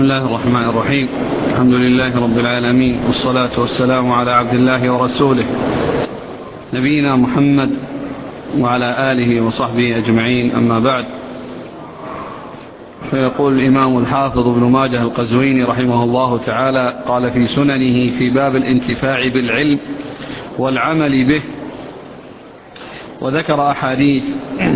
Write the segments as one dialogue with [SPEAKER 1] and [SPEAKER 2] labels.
[SPEAKER 1] بسم الله الرحمن الرحيم. الحمد لله رب العالمين، والصلاة والسلام على عبد الله ورسوله نبينا محمد وعلى آله وصحبه أجمعين، أما بعد. فيقول الإمام الحافظ ابن ماجه القزويني رحمه الله تعالى: قال في سننه في باب الانتفاع بالعلم والعمل به، وذكر أحاديث.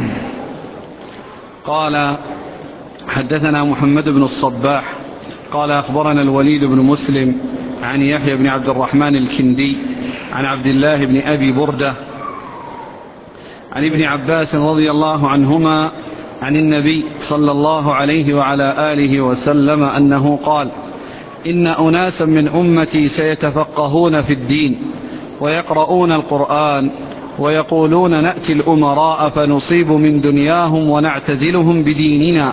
[SPEAKER 1] قال: حدثنا محمد بن الصباح قال أخبرنا الوليد بن مسلم عن يحيى بن عبد الرحمن الكندي عن عبد الله بن أبي بردة عن ابن عباس رضي الله عنهما عن النبي صلى الله عليه وعلى آله وسلم أنه قال: إن أناسا من أمتي سيتفقهون في الدين ويقرؤون القرآن ويقولون نأتي الأمراء فنصيب من دنياهم ونعتزلهم بديننا،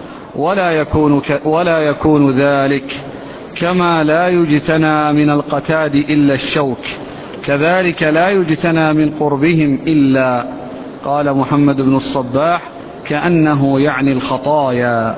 [SPEAKER 1] ولا يكون ذلك، كما لا يجتنى من القتاد إلا الشوك، كذلك لا يجتنى من قربهم إلا. قال محمد بن الصباح: كأنه يعني الخطايا.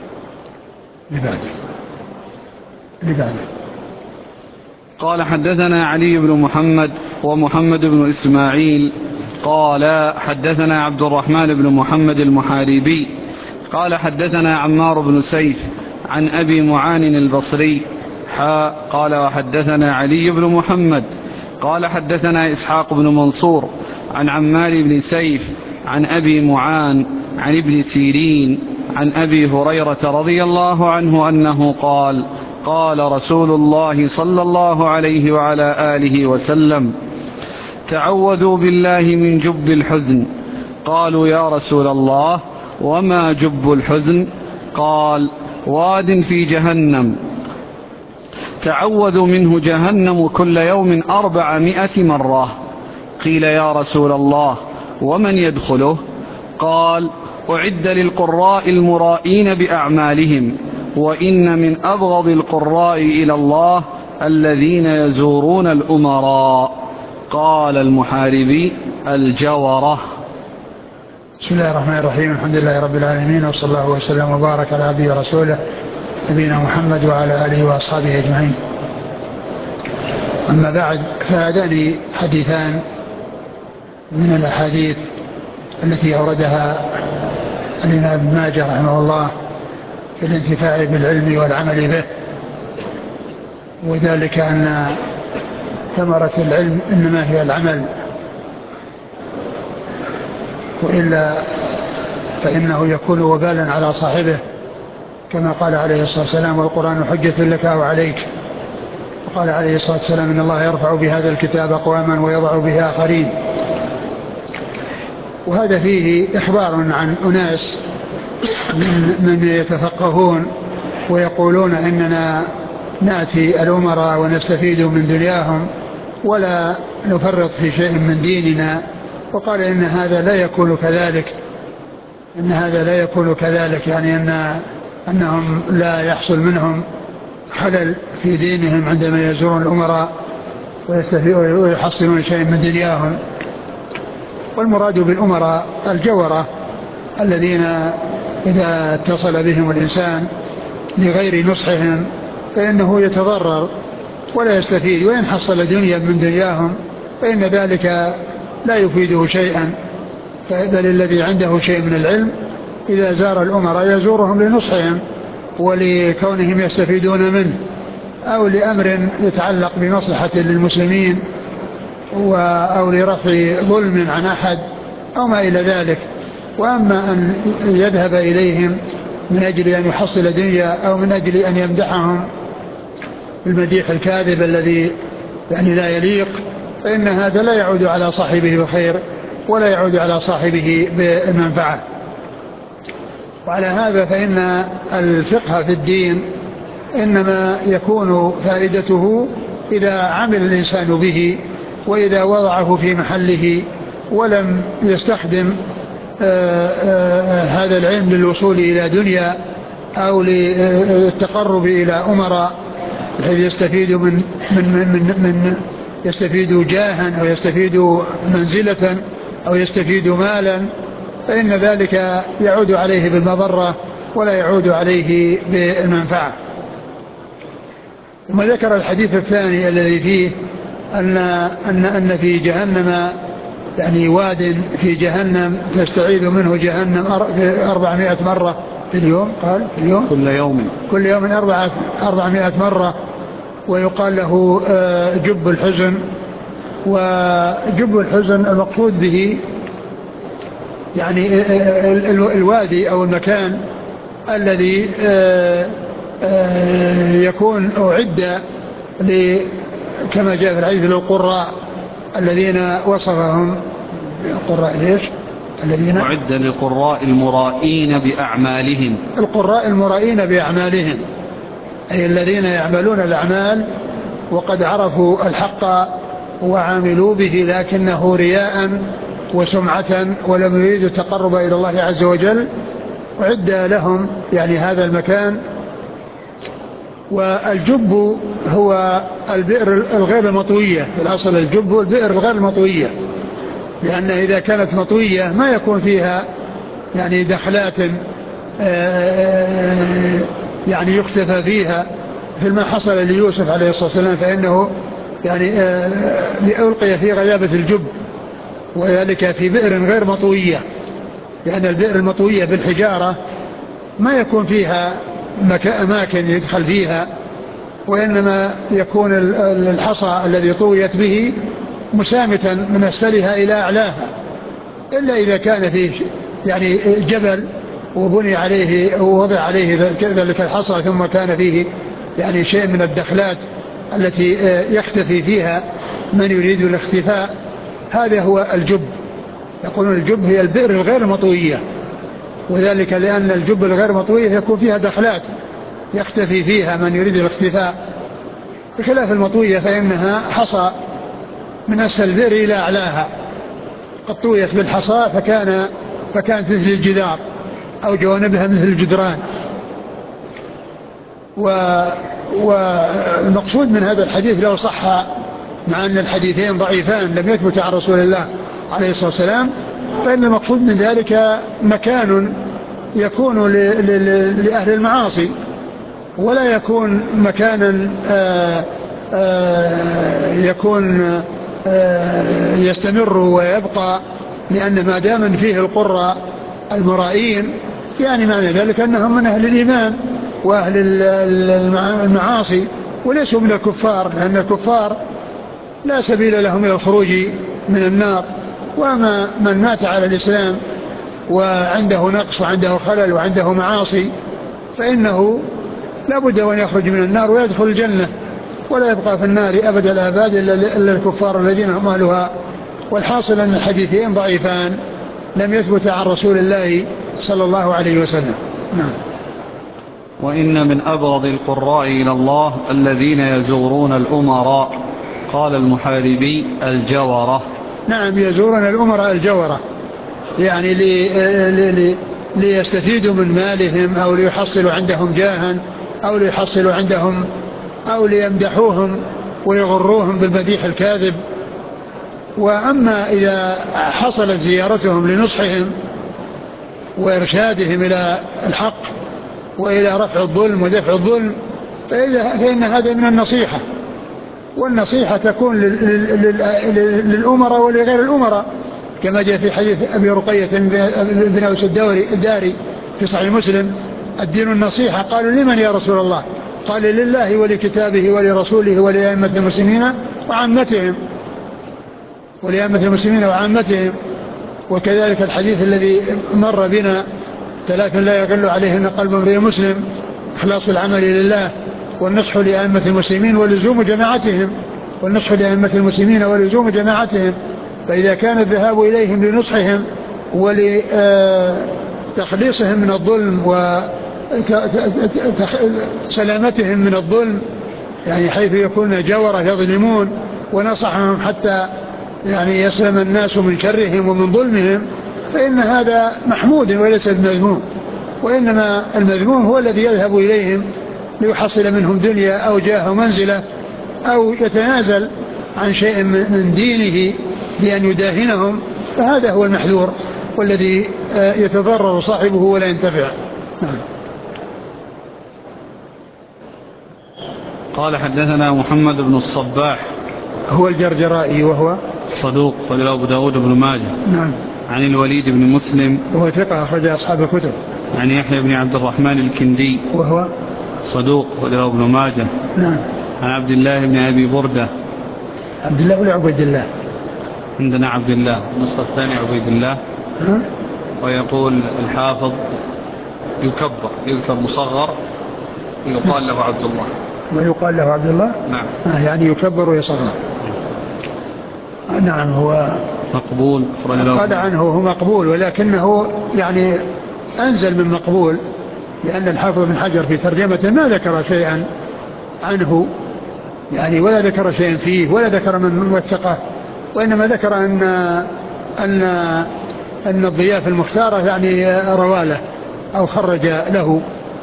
[SPEAKER 1] قال: حدثنا علي بن محمد ومحمد بن إسماعيل قال: حدثنا عبد الرحمن بن محمد المحاربي قال: حدثنا عمار بن سيف عن أبي معان البصري قال: وحدثنا علي بن محمد قال: حدثنا إسحاق بن منصور عن عمار بن سيف عن أبي معان عن ابن سيرين عن أبي هريرة رضي الله عنه أنه قال: قال رسول الله صلى الله عليه وعلى آله وسلم: تعوذوا بالله من جب الحزن. قالوا: يا رسول الله، وما جب الحزن؟ قال: واد في جهنم تعوذ منه جهنم كل يوم 400 مرة. قيل: يا رسول الله، ومن يدخله؟ قال: أعد للقراء المرائين بأعمالهم، وإن من أبغض القراء إلى الله الذين يزورون الأمراء. قال المحاربي: الجورة.
[SPEAKER 2] بسم الله الرحمن الرحيم. الحمد لله رب العالمين، وصلى الله وسلم وبارك على عبده ورسوله نبينا محمد وعلى آله وأصحابه أجمعين. أما بعد، فهذان حديثان من الأحاديث التي أوردها الإمام ابن ماجه رحمه الله في الانتفاع بالعلم والعمل به، وذلك أن ثمرة العلم إنما هي العمل، وإلا فإنه يكون وبالا على صاحبه، كما قال عليه الصلاة والسلام: والقرآن حجة لك أو عليك. وقال عليه الصلاة والسلام: إن الله يرفع بهذا الكتاب أقواما ويضع به آخرين. وهذا فيه إخبار عن أناس من يتفقهون ويقولون إننا نأتي الأمراء ونستفيد من دنياهم ولا نفرط في شيء من ديننا. وقال إن هذا لا يكون كذلك، يعني أنهم لا يحصل منهم خلل في دينهم عندما يزورون الأمراء ويحصلون شيء من دنياهم. والمراد بالأمراء الجورة، الذين إذا اتصل بهم الإنسان لغير نصحهم فإنه يتضرر ولا يستفيد، وإن حصل دنيا من دنياهم فإن ذلك لا يفيده شيئا. بل الذي عنده شيء من العلم إذا زار الأمراء يزورهم لنصحهم ولكونهم يستفيدون منه، أو لأمر يتعلق بمصلحة للمسلمين، أو لرفع ظلم عن أحد أو ما إلى ذلك. وأما أن يذهب إليهم من أجل أن يحصل دنيا أو من أجل أن يمدحهم بالمديح الكاذب الذي يعني لا يليق، فإن هذا لا يعود على صاحبه بخير ولا يعود على صاحبه بالمنفعة. وعلى هذا فإن الفقه في الدين إنما يكون فائدته إذا عمل الإنسان به، وإذا وضعه في محله ولم يستخدم هذا العلم للوصول إلى دنيا أو للتقرب إلى أمراء بحيث يستفيد من يستفيد جاها أو يستفيد منزلة أو يستفيد مالا، فإن ذلك يعود عليه بالمضرة ولا يعود عليه بالمنفعة. ثم ذكر الحديث الثاني الذي فيه أن في جهنم يعني واد في جهنم تستعيذ منه جهنم 400 مرة في اليوم. قال في اليوم كل يوم 400 مرة. ويقال له جب الحزن. وجب الحزن المقصود به يعني الوادي أو المكان الذي يكون أعد كما جاء في الحديث للقراء الذين وصفهم القراء ليش الذين
[SPEAKER 1] أعد للقراء المرائين بأعمالهم.
[SPEAKER 2] القراء المرائين بأعمالهم أي الذين يعملون الأعمال وقد عرفوا الحق وعاملوا به لكنه رياء وسمعة ولم يريدوا التقرب إلى الله عز وجل. وعد لهم يعني هذا المكان. والجب هو البئر الغير المطوية. في الأصل الجب هو البئر الغير المطوية، لأن إذا كانت مطوية ما يكون فيها يعني دخلات يعني يختفى فيها مثل ما حصل ليوسف عليه الصلاة والسلام، فإنه يعني ألقي في غيابة الجب، وذلك في بئر غير مطوية، لأن البئر المطوية بالحجارة ما يكون فيها أماكن يدخل فيها، وإنما يكون الحصى الذي طويت به مسامتا من أسفلها إلى أعلاها، إلا إذا كان فيه يعني جبل وبني عليه ووضع عليه ذلك الحصى ثم كان فيه يعني شيء من الدخلات التي يختفي فيها من يريد الاختفاء، هذا هو الجب. يقولون الجب هي البئر الغير مطوية، وذلك لأن الجب الغير مطوية يكون فيها دخلات يختفي فيها من يريد الاختفاء، بخلاف المطوية فإنها حصى من أسفل البئر إلى أعلاها، قد طويت بالحصى فكانت مثل الجدار أو جوانبها مثل الجدران. والمقصود من هذا الحديث لو صح، مع أن الحديثين ضعيفان لم يثبت عن رسول الله عليه الصلاة والسلام، فإن المقصود من ذلك مكان يكون لأهل المعاصي، ولا يكون مكانا يكون يستمر ويبقى، لأن ما دام فيه القراء المرائين يعني معنى ذلك أنهم من أهل الإيمان وأهل المعاصي وليسوا من الكفار، لأن الكفار لا سبيل لهم إلى الخروج من النار. وأما من مات على الإسلام وعنده نقص وعنده خلل وعنده معاصي فإنه لا بد أن يخرج من النار ويدخل الجنة، ولا يبقى في النار أبد الآباد إلا الكفار الذين هم أهلها. والحاصل أن الحديثين ضعيفان لم يثبت عن رسول الله صلى الله عليه وسلم. نعم.
[SPEAKER 1] وإن من أبغض القراء إلى الله الذين يزورون الأمراء. قال المحاربي الجورة.
[SPEAKER 2] نعم، يزورون الأمراء الجورة، يعني ليستفيدوا من مالهم أو ليحصلوا عندهم جاها أو ليحصلوا عندهم أو ليمدحوهم ويغروهم بالمديح الكاذب. وأما إذا حصلت زيارتهم لنصحهم وإرشادهم إلى الحق وإلى رفع الظلم ودفع الظلم فإن هذا من النصيحة، والنصيحة تكون للأمراء ولغير الأمراء، كما جاء في حديث أبي رقية بن أوس الداري في صحيح مسلم: الدين النصيحة. قالوا: لمن يا رسول الله؟ قال: لله ولكتابه ولرسوله ولأئمة المسلمين وعامتهم. وكذلك الحديث الذي مر بنا: 3 لا يغل عليهن قلب امرئ مسلم: إخلاص العمل لله، والنصح لأئمة المسلمين ولزوم جماعتهم. فإذا كان الذهاب إليهم لنصحهم ولتخليصهم من الظلم وسلامتهم من الظلم، يعني حيث يكون جورة يظلمون، ونصحهم حتى يعني يسلم الناس من شرهم ومن ظلمهم، فإن هذا محمود وليس بمذموم. وإنما المذموم هو الذي يذهب إليهم ليحصل منهم دنيا أو جاه منزلة، أو يتنازل عن شيء من دينه بأن يداهنهم، فهذا هو المحذور والذي يتضرر صاحبه ولا ينتفع.
[SPEAKER 1] قال حدثنا محمد بن الصباح
[SPEAKER 2] هو الجرجرائي وهو
[SPEAKER 1] صدوق وله أبو داود بن ماجه.
[SPEAKER 2] نعم.
[SPEAKER 1] عن الوليد بن مسلم
[SPEAKER 2] وهو ثقة أخرج أصحاب الكتب.
[SPEAKER 1] عن يحيى بن عبد الرحمن الكندي
[SPEAKER 2] وهو
[SPEAKER 1] صدوق وله ابن ماجه.
[SPEAKER 2] نعم.
[SPEAKER 1] عن عبد الله بن أبي بردة.
[SPEAKER 2] عبد الله ولا عبيد الله؟
[SPEAKER 1] عندنا عبد الله، النسخة الثانية عبيد الله. ويقول الحافظ يذكر مصغر يقال له عبد الله.
[SPEAKER 2] ويقال له عبد الله.
[SPEAKER 1] نعم.
[SPEAKER 2] يعني يكبر ويصغر. نعم. هو
[SPEAKER 1] مقبول.
[SPEAKER 2] قال عنه هو مقبول، ولكنه يعني أنزل من مقبول، لأن الحافظ بن حجر في ترجمته ما ذكر شيئا عنه يعني، ولا ذكر شيئا فيه، ولا ذكر من وثقه، وإنما ذكر أن الضياف المختارة يعني رواله أو خرج له،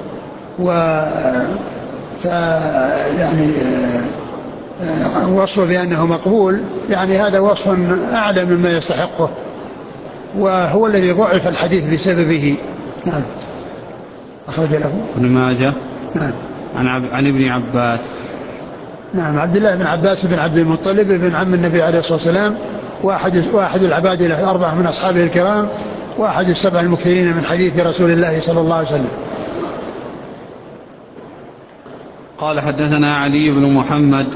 [SPEAKER 2] يعني وصفه بأنه مقبول، يعني هذا وصف أعلى مما يستحقه، وهو الذي ضعف الحديث بسببه. نعم. أخرج له
[SPEAKER 1] ابن ماجه.
[SPEAKER 2] نعم.
[SPEAKER 1] عن ابن عباس.
[SPEAKER 2] نعم. عبد الله بن عباس بن عبد المطلب بن عم النبي عليه الصلاة والسلام، واحد العباد الأربعة من أصحابه الكرام، واحد السبع المكثرين من حديث رسول الله صلى الله عليه وسلم.
[SPEAKER 1] قال حدثنا علي بن محمد.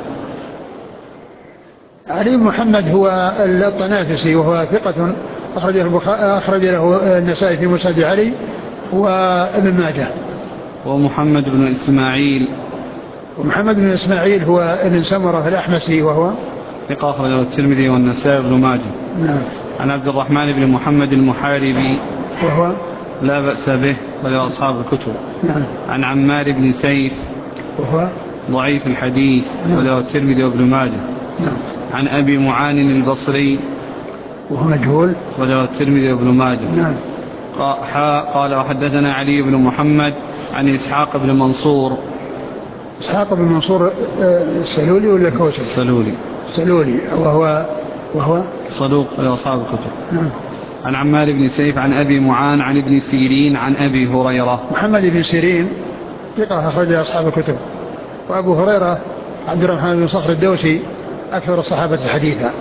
[SPEAKER 2] علي بن محمد هو الطنافسي، وهو ثقة أخرج له النسائي في مسند علي وابن ماجه.
[SPEAKER 1] ومحمد بن إسماعيل.
[SPEAKER 2] ومحمد بن إسماعيل هو ابن سمرة الأحمسي، وهو
[SPEAKER 1] ثقة أخرجه الترمذي والنسائي وابن ماجه.
[SPEAKER 2] نعم.
[SPEAKER 1] عن عبد الرحمن بن محمد المحاربي،
[SPEAKER 2] وهو
[SPEAKER 1] لا بأس به وله أصحاب الكتب.
[SPEAKER 2] نعم.
[SPEAKER 1] عن عمار بن سيف،
[SPEAKER 2] وهو
[SPEAKER 1] ضعيف الحديث،
[SPEAKER 2] نعم.
[SPEAKER 1] وله الترمذي وابن ماجه.
[SPEAKER 2] نعم.
[SPEAKER 1] عن أبي معان البصري،
[SPEAKER 2] وهو مجهول،
[SPEAKER 1] وله الترمذي وابن ماجه.
[SPEAKER 2] نعم.
[SPEAKER 1] قال وحدثنا علي بن محمد عن إسحاق بن منصور.
[SPEAKER 2] إسحاق بن منصور السلولي ولا كوسي؟ السلولي وهو
[SPEAKER 1] صدوق وله أصحاب الكتب.
[SPEAKER 2] نعم.
[SPEAKER 1] عن عمار بن سيف عن أبي معان عن ابن سيرين عن أبي هريرة.
[SPEAKER 2] محمد بن سيرين ثقة أخرج أصحاب الكتب. وأبو هريرة عبد الرحمن بن صخر الدوسي أكثر الصحابة حديثا.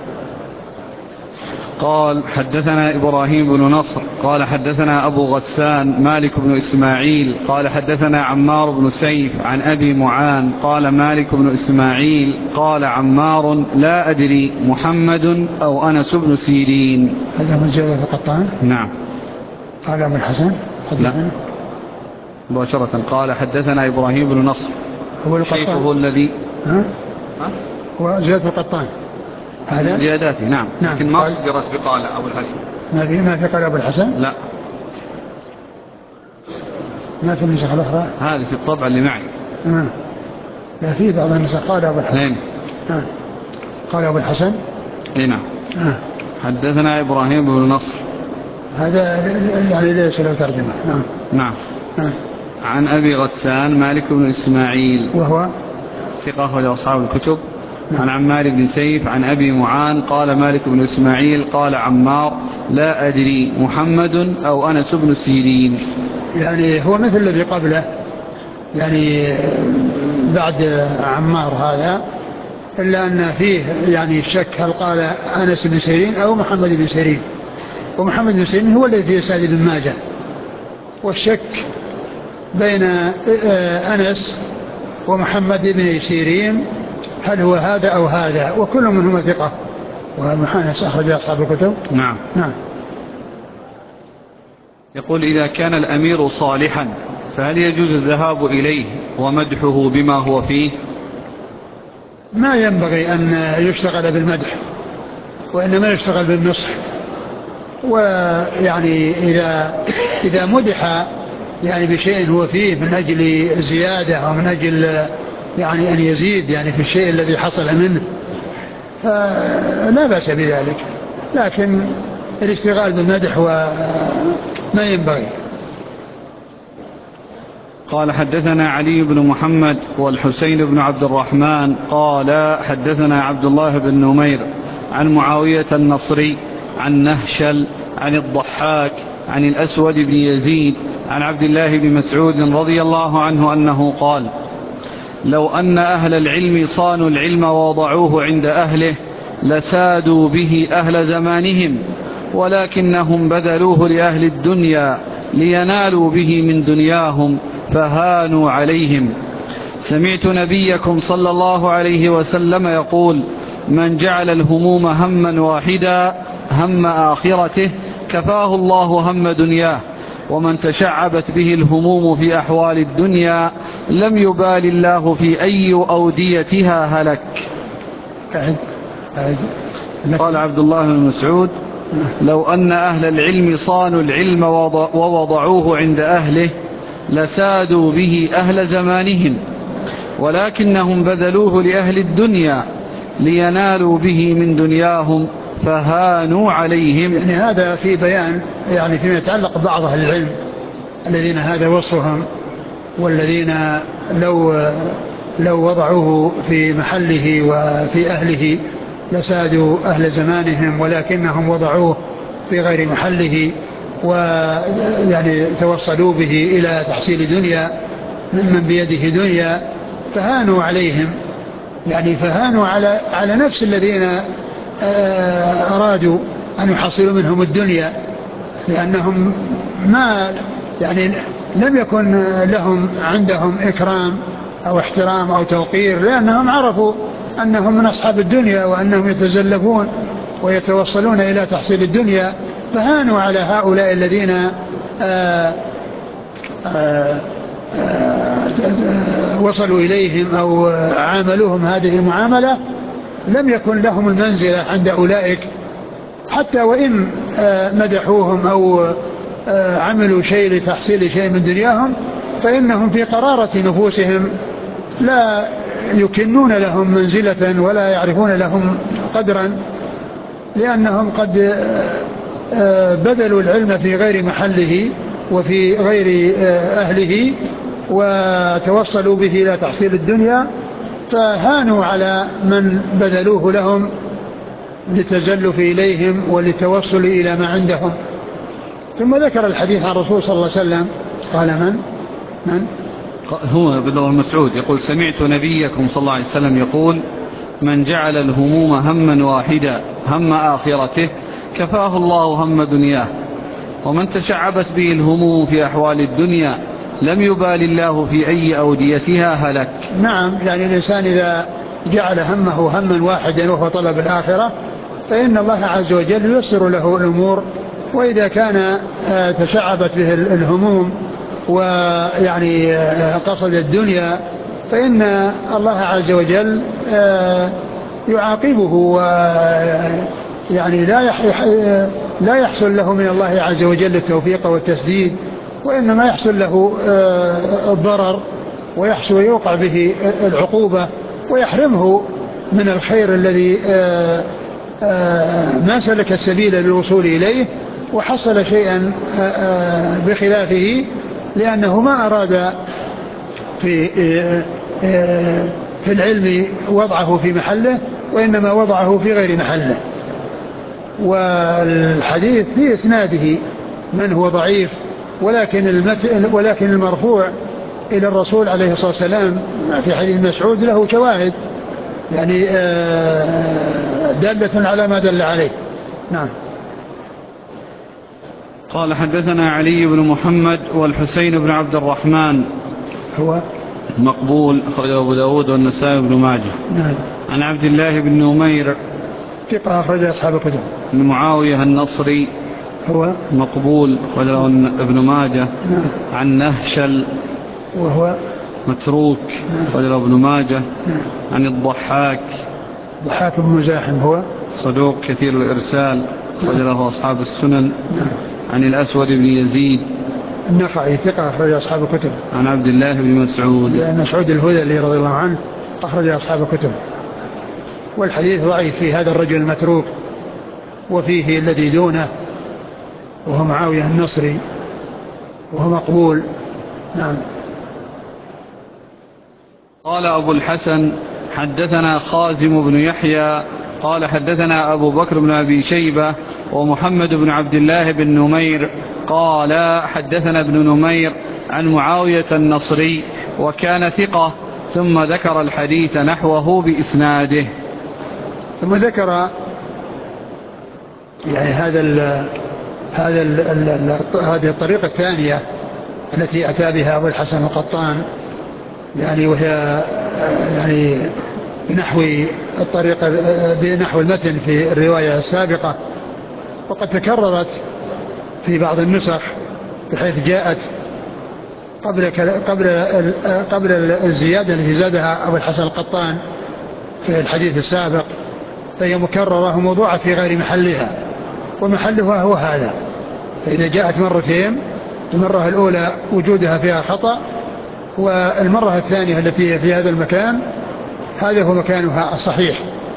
[SPEAKER 1] قال حدثنا إبراهيم بن نصر قال حدثنا أبو غسان مالك بن إسماعيل قال حدثنا عمار بن سيف عن أبي معان قال مالك بن إسماعيل قال عمار لا أدري محمد أو أنس بن سيرين.
[SPEAKER 2] هذا من زيادة القطان؟
[SPEAKER 1] نعم.
[SPEAKER 2] قال أبو الحسن؟
[SPEAKER 1] لا مباشرة. قال حدثنا إبراهيم بن نصر
[SPEAKER 2] هو القطان
[SPEAKER 1] شيخه الذي
[SPEAKER 2] هو زيادة القطان هذا
[SPEAKER 1] زياداتي. نعم. لكن ما صدرت بقال أبو الحسن.
[SPEAKER 2] ما في قال أبو الحسن؟
[SPEAKER 1] لا
[SPEAKER 2] ما في النسخة الأخرى.
[SPEAKER 1] هذه في الطبع اللي معي.
[SPEAKER 2] لا في بعض النسخ قال أبو الحسن. قال أبو الحسن.
[SPEAKER 1] نعم. حدثنا إبراهيم بن نصر
[SPEAKER 2] هذا يعني ليس له ترجمة.
[SPEAKER 1] نعم. عن أبي غسان مالك بن إسماعيل
[SPEAKER 2] وهو
[SPEAKER 1] ثقة أخرج أصحاب الكتب. عن عمار بن سيف عن أبي معان قال مالك بن إسماعيل قال عمار لا أدري محمد أو أنس بن سيرين. يعني
[SPEAKER 2] هو مثل الذي قبله، يعني بعد عمار هذا، إلا أن فيه يعني شك هل قال أنس بن سيرين أو محمد بن سيرين، ومحمد بن سيرين هو الذي في إسناد ابن ماجه، والشك بين أنس ومحمد بن سيرين هل هو هذا أو هذا، وكل منهما ثقة، ومحانس أخرج أصحاب الكتب.
[SPEAKER 1] نعم. يقول إذا كان الأمير صالحا فهل يجوز الذهاب إليه ومدحه بما هو فيه؟
[SPEAKER 2] ما ينبغي أن يشتغل بالمدح، وإنما يشتغل بالنصح. ويعني إذا مدح يعني بشيء هو فيه من أجل الزيادة أو من أجل يعني أن يزيد يعني في الشيء الذي حصل منه فلا بأس بذلك، لكن الاشتغال بالمدح ما ينبغي.
[SPEAKER 1] قال حدثنا علي بن محمد والحسين بن عبد الرحمن قال حدثنا عبد الله بن نمير عن معاوية النصري عن نهشل عن الضحاك عن الأسود بن يزيد عن عبد الله بن مسعود رضي الله عنه أنه قال لو أن أهل العلم صانوا العلم ووضعوه عند أهله لسادوا به أهل زمانهم، ولكنهم بذلوه لأهل الدنيا لينالوا به من دنياهم فهانوا عليهم. سمعت نبيكم صلى الله عليه وسلم يقول: من جعل الهموم هما واحدا هم آخرته كفاه الله هم دنياه، ومن تشعبت به الهموم في أحوال الدنيا لم يبال الله في أي أوديتها هلك. قال عبد الله بن مسعود: لو أن أهل العلم صانوا العلم ووضعوه عند أهله لسادوا به أهل زمانهم، ولكنهم بذلوه لأهل الدنيا لينالوا به من دنياهم فهانوا عليهم.
[SPEAKER 2] يعني هذا في بيان يعني فيما يتعلق ببعض أهل العلم الذين هذا وصفهم، والذين لو وضعوه في محله وفي أهله لسادوا أهل زمانهم، ولكنهم وضعوه في غير محله ويعني توصلوا به إلى تحصيل دنيا ممن بيده دنيا فهانوا عليهم، يعني فهانوا على نفس الذين أرادوا أن يحصلوا منهم الدنيا، لأنهم ما يعني لم يكن لهم عندهم إكرام أو احترام أو توقير، لأنهم عرفوا أنهم من أصحاب الدنيا وأنهم يتزلفون ويتوصلون إلى تحصيل الدنيا، فهانوا على هؤلاء الذين وصلوا إليهم أو عاملوهم هذه المعاملة، لم يكن لهم المنزلة عند أولئك، حتى وإن مدحوهم أو عملوا شيء لتحصيل شيء من دنياهم، فإنهم في قرارة نفوسهم لا يكنون لهم منزلة ولا يعرفون لهم قدرا، لأنهم قد بذلوا العلم في غير محله وفي غير أهله وتوصلوا به إلى تحصيل الدنيا، فهانوا على من بذلوه لهم للتزلف إليهم وللتوصل إلى ما عندهم. ثم ذكر الحديث عن الرسول صلى الله عليه وسلم قال من
[SPEAKER 1] هو عبد الله بن مسعود يقول: سمعت نبيكم صلى الله عليه وسلم يقول: من جعل الهموم هما واحدا هم آخرته كفاه الله هم دنياه، ومن تشعبت به الهموم في أحوال الدنيا لم يبال الله في أي أوديتها هلك.
[SPEAKER 2] نعم، يعني الإنسان إذا جعل همه هما واحدا وهو طلب الآخرة فإن الله عز وجل ييسر له الأمور، وإذا كان تشعبت به الهموم ويعني قصد الدنيا فإن الله عز وجل يعاقبه، ويعني لا يحصل له من الله عز وجل التوفيق والتسديد، وإنما يحصل له الضرر ويحصل ويوقع به العقوبة ويحرمه من الخير الذي ما سلك السبيل للوصول إليه وحصل شيئا بخلافه، لأنه ما أراد في العلم وضعه في محله وإنما وضعه في غير محله. والحديث في إسناده من هو ضعيف، ولكن المرفوع إلى الرسول عليه الصلاة والسلام في حديث مسعود له شواهد يعني دالة على ما دل عليه. نعم.
[SPEAKER 1] قال: حدثنا علي بن محمد والحسين بن عبد الرحمن
[SPEAKER 2] هو
[SPEAKER 1] مقبول، أخرجه أبو داود والنسائي بن ماجه.
[SPEAKER 2] نعم.
[SPEAKER 1] عن عبد الله بن نمير
[SPEAKER 2] ثقة أخرج أصحاب الكتب.
[SPEAKER 1] بن معاوية النصري
[SPEAKER 2] هو مقبول،
[SPEAKER 1] أخرجه ابن ماجه.
[SPEAKER 2] نعم.
[SPEAKER 1] عن نهشل
[SPEAKER 2] وهو
[SPEAKER 1] متروك، أخرجه ابن ماجه.
[SPEAKER 2] نعم.
[SPEAKER 1] عن الضحاك
[SPEAKER 2] بن مزاحم هو
[SPEAKER 1] صدوق كثير الإرسال، أخرجه أصحاب السنن.
[SPEAKER 2] نعم.
[SPEAKER 1] عن الأسود بن يزيد
[SPEAKER 2] النخعي ثقة أخرج أصحاب الكتب.
[SPEAKER 1] عن عبد الله بن مسعود
[SPEAKER 2] الهذلي رضي الله عنه أخرج أصحاب الكتب. والحديث ضعيف في هذا الرجل المتروك، وفيه الذي دونه وهو معاوية النصري وهو مقبول. نعم.
[SPEAKER 1] قال أبو الحسن: حدثنا خازم بن يحيى قال: حدثنا أبو بكر بن أبي شيبة ومحمد بن عبد الله بن نمير قال: حدثنا ابن نمير عن معاوية النصري وكان ثقة ثم ذكر الحديث نحوه بإسناده.
[SPEAKER 2] ثم ذكر يعني هذه الطريقة الثانية التي أتى بها أبو الحسن القطان، يعني وهي يعني بنحو المتن في الرواية السابقة، وقد تكررت في بعض النسخ بحيث جاءت قبل الزيادة التي زادها أبو الحسن القطان في الحديث السابق، فهي مكررة وموضوعة في غير محلها، ومحلها هو هذا. فإذا جاءت مرتين، المرة الأولى وجودها فيها خطأ، والمرة الثانية التي في هذا المكان هذا هو مكانها الصحيح.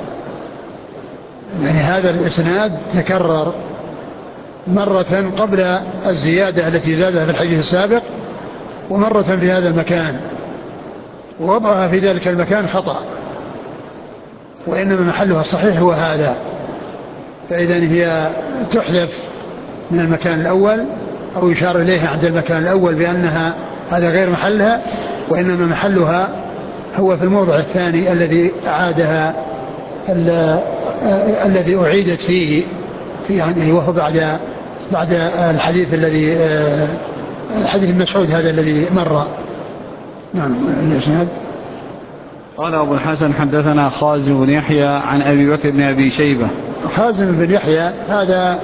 [SPEAKER 2] يعني هذا الإسناد تكرر مرة قبل الزيادة التي زادها في الحديث السابق، ومرة في هذا المكان، ووضعها في ذلك المكان خطأ، وإنما محلها الصحيح هو هذا. فإذا هي تحذف من المكان الأول، أو يشار إليها عند المكان الأول بأنها هذا غير محلها، وإنما محلها هو في الموضع الثاني الذي أعادها الذي أعيدت فيه، يعني وهو بعد الحديث الحديث المسعود هذا الذي مر. نعم. الإسناد
[SPEAKER 1] قال أبو الحسن حدثنا خازم بن يحيى عن أبي بكر بن أبي شيبة.
[SPEAKER 2] خازم بن يحيى هذا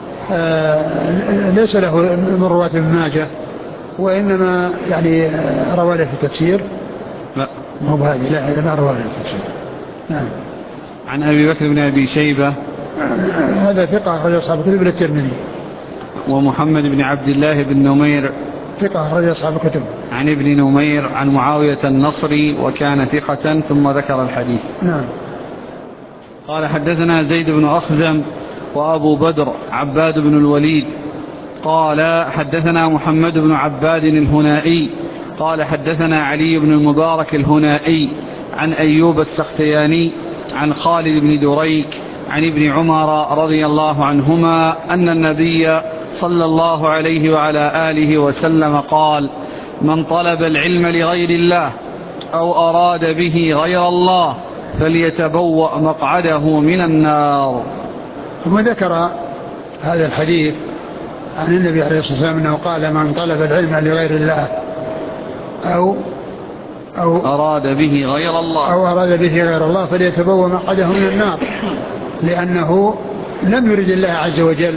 [SPEAKER 2] ليس له من رواة ابن ماجه، وإنما يعني رواه له في التفسير.
[SPEAKER 1] لا
[SPEAKER 2] مو بهذه، لا هذا ما رواه له في التفسير. نعم.
[SPEAKER 1] عن أبي بكر بن أبي شيبة
[SPEAKER 2] هذا ثقة أخرج أصحاب الكتب إلا الترمذي.
[SPEAKER 1] ومحمد بن عبد الله بن نمير
[SPEAKER 2] ثقة أخرج أصحاب الكتب.
[SPEAKER 1] عن ابن نمير عن معاوية النصري وكان ثقة، ثم ذكر الحديث.
[SPEAKER 2] نعم.
[SPEAKER 1] قال حدثنا زيد بن أخزم وأبو بدر عباد بن الوليد قال حدثنا محمد بن عباد الهنائي قال حدثنا علي بن المبارك الهنائي عن أيوب السختياني عن خالد بن دريك عن ابن عمر رضي الله عنهما أن النبي صلى الله عليه وعلى آله وسلم قال: من طلب العلم لغير الله أو أراد به غير الله فليتبوأ مقعده من النار.
[SPEAKER 2] ثم ذكر هذا الحديث عن النبي عليه الصلاة والسلام أنه قال: من طلب العلم لغير الله أو
[SPEAKER 1] أراد به غير الله
[SPEAKER 2] فليتبوأ مقعده من النار، لأنه لم يرد الله عز وجل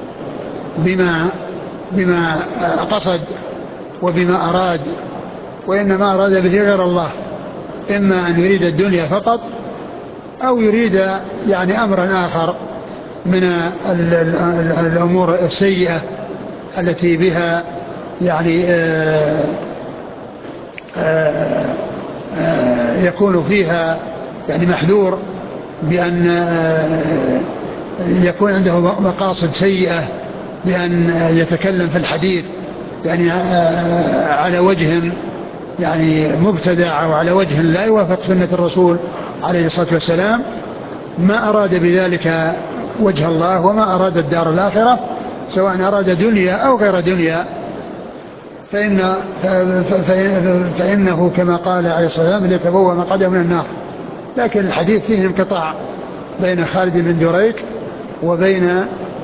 [SPEAKER 2] بما قصد وبما أراد، وإنما أراد به غير الله، إما أن يريد الدنيا فقط، أو يريد يعني أمرا آخر من الأمور السيئة التي بها يعني يكون فيها يعني محذور بأن يكون عنده مقاصد سيئة، بأن يتكلم في الحديث يعني على وجه يعني مبتدع، أو على وجه لا يوافق سنة الرسول عليه الصلاة والسلام. ما أراد بذلك وجه الله، وما أراد الدار الآخرة، سواء أراد دنيا أو غير دنيا، فإنه كما قال عليه الصلاة والسلام: ليتبوأ مقعده من النار. لكن الحديث فيه انقطاع بين خالد بن دريك وبين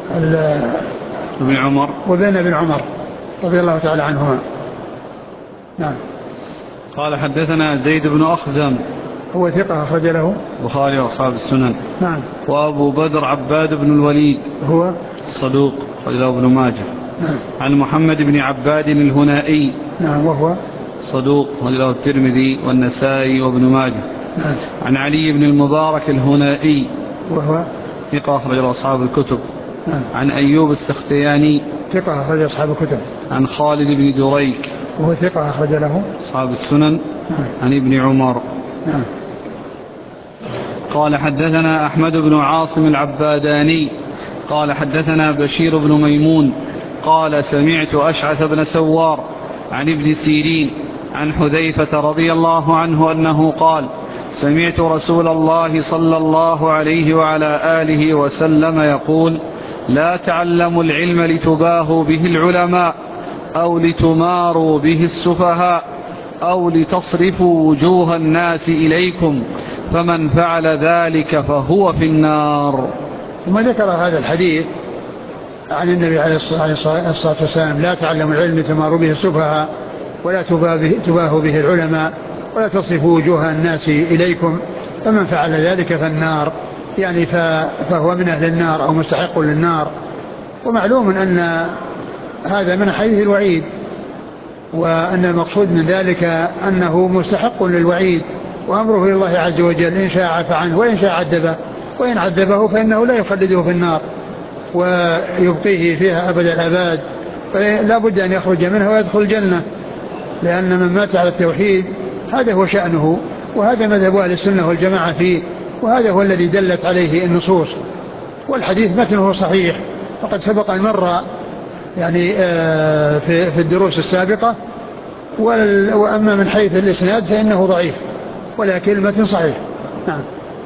[SPEAKER 2] ابن عمر رضي الله تعالى عنهما. نعم.
[SPEAKER 1] قال حدثنا زيد بن أخزم
[SPEAKER 2] هو ثقة أخرج له
[SPEAKER 1] البخاري وأصحاب السنن.
[SPEAKER 2] نعم.
[SPEAKER 1] وأبو بدر عباد بن الوليد
[SPEAKER 2] هو
[SPEAKER 1] صدوق أخرج له ابن ماجه.
[SPEAKER 2] نعم.
[SPEAKER 1] عن محمد بن عباد الهنائي
[SPEAKER 2] نعم، وهو
[SPEAKER 1] صدوق أخرج له الترمذي والنسائي وابن ماجه.
[SPEAKER 2] نعم.
[SPEAKER 1] عن علي بن المبارك الهنائي
[SPEAKER 2] وهو
[SPEAKER 1] ثقة أخرج له أصحاب الكتب.
[SPEAKER 2] نعم.
[SPEAKER 1] عن أيوب السختياني
[SPEAKER 2] ثقة أخرج أصحاب الكتب.
[SPEAKER 1] عن خالد بن دريك
[SPEAKER 2] وهو ثقة أخرج له
[SPEAKER 1] أصحاب السنن.
[SPEAKER 2] نعم.
[SPEAKER 1] عن ابن عمر.
[SPEAKER 2] نعم.
[SPEAKER 1] قال حدثنا أحمد بن عاصم العباداني قال حدثنا بشير بن ميمون قال سمعت أشعث بن سوار عن ابن سيرين عن حذيفة رضي الله عنه أنه قال: سمعت رسول الله صلى الله عليه وعلى آله وسلم يقول: لا تعلموا العلم لتباهوا به العلماء أو لتماروا به السفهاء، أو لتصرفوا وجوه الناس إليكم، فمن فعل ذلك فهو في النار.
[SPEAKER 2] ثم ذكر هذا الحديث عن النبي عليه الصلاة والسلام: لا تعلم العلم تمار به السفهاء ولا تباه به العلماء ولا تصرفوا وجوه الناس إليكم، فمن فعل ذلك فالنار، يعني فهو من أهل النار أو مستحق للنار. ومعلوم أن هذا من حيث الوعيد، وأن المقصود من ذلك أنه مستحق للوعيد، وأمره إلى الله عز وجل، إن شاء عفى عنه وإن شاء عذبه، وإن عذبه فإنه لا يخلده في النار ويبقيه فيها أبد الآباد، فلا بد أن يخرج منها ويدخل الجنة، لأن من مات على التوحيد هذا هو شأنه، وهذا مذهب أهل السنة والجماعة فيه، وهذا هو الذي دلت عليه النصوص. والحديث متنه صحيح، وقد سبق المرة يعني في الدروس السابقة. وأما من حيث الإسناد فإنه ضعيف، ولكن المتن صحيح. نعم.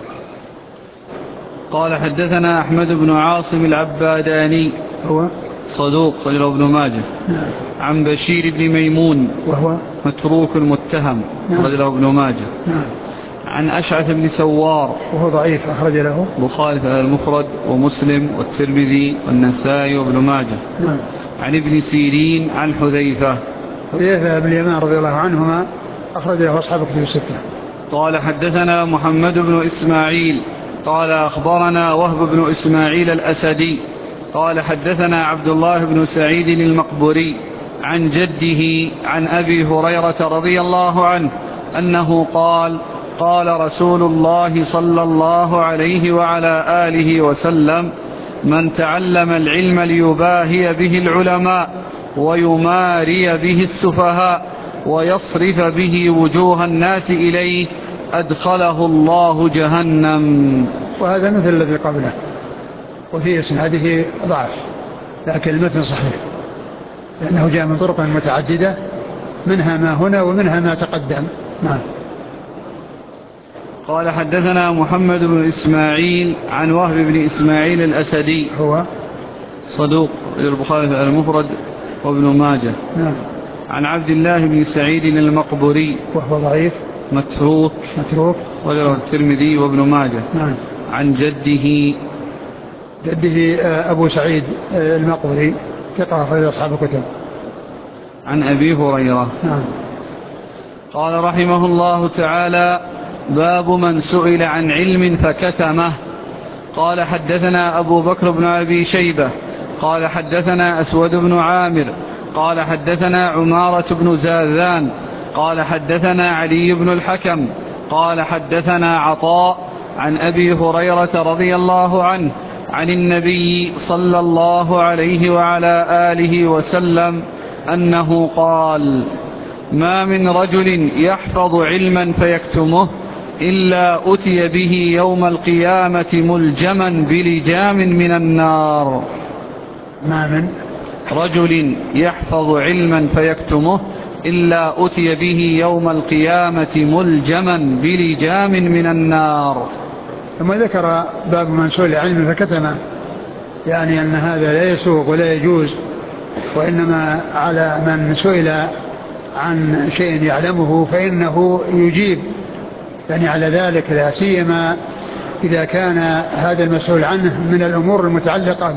[SPEAKER 1] قال حدثنا أحمد بن عاصم العباداني
[SPEAKER 2] هو
[SPEAKER 1] صدوق رجل ابن ماجه.
[SPEAKER 2] نعم.
[SPEAKER 1] عن بشير بن ميمون
[SPEAKER 2] وهو
[SPEAKER 1] متروك المتهم.
[SPEAKER 2] نعم.
[SPEAKER 1] رجل ابن ماجه.
[SPEAKER 2] نعم.
[SPEAKER 1] عن أشعث بن سوار
[SPEAKER 2] وهو ضعيف، أخرج له
[SPEAKER 1] البخاري في المفرد ومسلم والترمذي والنسائي وابن ماجه.
[SPEAKER 2] نعم.
[SPEAKER 1] عن ابن سيرين عن حذيفة
[SPEAKER 2] بن اليمان رضي الله عنهما، أخرج له أصحاب كتب الستة.
[SPEAKER 1] قال حدثنا محمد بن إسماعيل قال أخبرنا وهب بن إسماعيل الأسدي قال حدثنا عبد الله بن سعيد المقبري عن جده عن أبي هريرة رضي الله عنه أنه قال: قال رسول الله صلى الله عليه وعلى آله وسلم: من تعلم العلم ليباهي به العلماء ويماري به السفهاء ويصرف به وجوه الناس إليه أدخله الله جهنم.
[SPEAKER 2] وهذا مثل الذي قبله، وفي إسناده ضعف، لكن المتن صحيح، لأنه جاء من طرق متعددة، منها ما هنا ومنها ما تقدم. نعم.
[SPEAKER 1] قال حدثنا محمد بن إسماعيل عن وهب بن إسماعيل الأسدي
[SPEAKER 2] هو
[SPEAKER 1] صدوق البخاري في المفرد وابن ماجه.
[SPEAKER 2] نعم.
[SPEAKER 1] عن عبد الله بن سعيد المقبري
[SPEAKER 2] وهو ضعيف
[SPEAKER 1] متروك وله الترمذي وابن ماجه.
[SPEAKER 2] نعم.
[SPEAKER 1] عن جده
[SPEAKER 2] أبو سعيد المقبري ثقة أخرج أصحاب الكتب.
[SPEAKER 1] عن أبي هريرة.
[SPEAKER 2] نعم.
[SPEAKER 1] قال رحمه الله تعالى: باب من سئل عن علم فكتمه. قال حدثنا أبو بكر بن أبي شيبة قال حدثنا أسود بن عامر قال حدثنا عمارة بن زاذان قال حدثنا علي بن الحكم قال حدثنا عطاء عن أبي هريرة رضي الله عنه عن النبي صلى الله عليه وعلى آله وسلم أنه قال: ما من رجل يحفظ علما فيكتمه إلا أتي به يوم القيامة ملجما بلجام من النار.
[SPEAKER 2] ما من
[SPEAKER 1] رجل يحفظ علما فيكتمه إلا أتي به يوم القيامة ملجما بلجام من النار.
[SPEAKER 2] ثم ذكر باب من سئل علم فكتمه، يعني أن هذا لا يسوق ولا يجوز، وإنما على من سئل عن شيء يعلمه فإنه يجيب يعني على ذلك، لا سيما إذا كان هذا المسؤول عنه من الأمور المتعلقة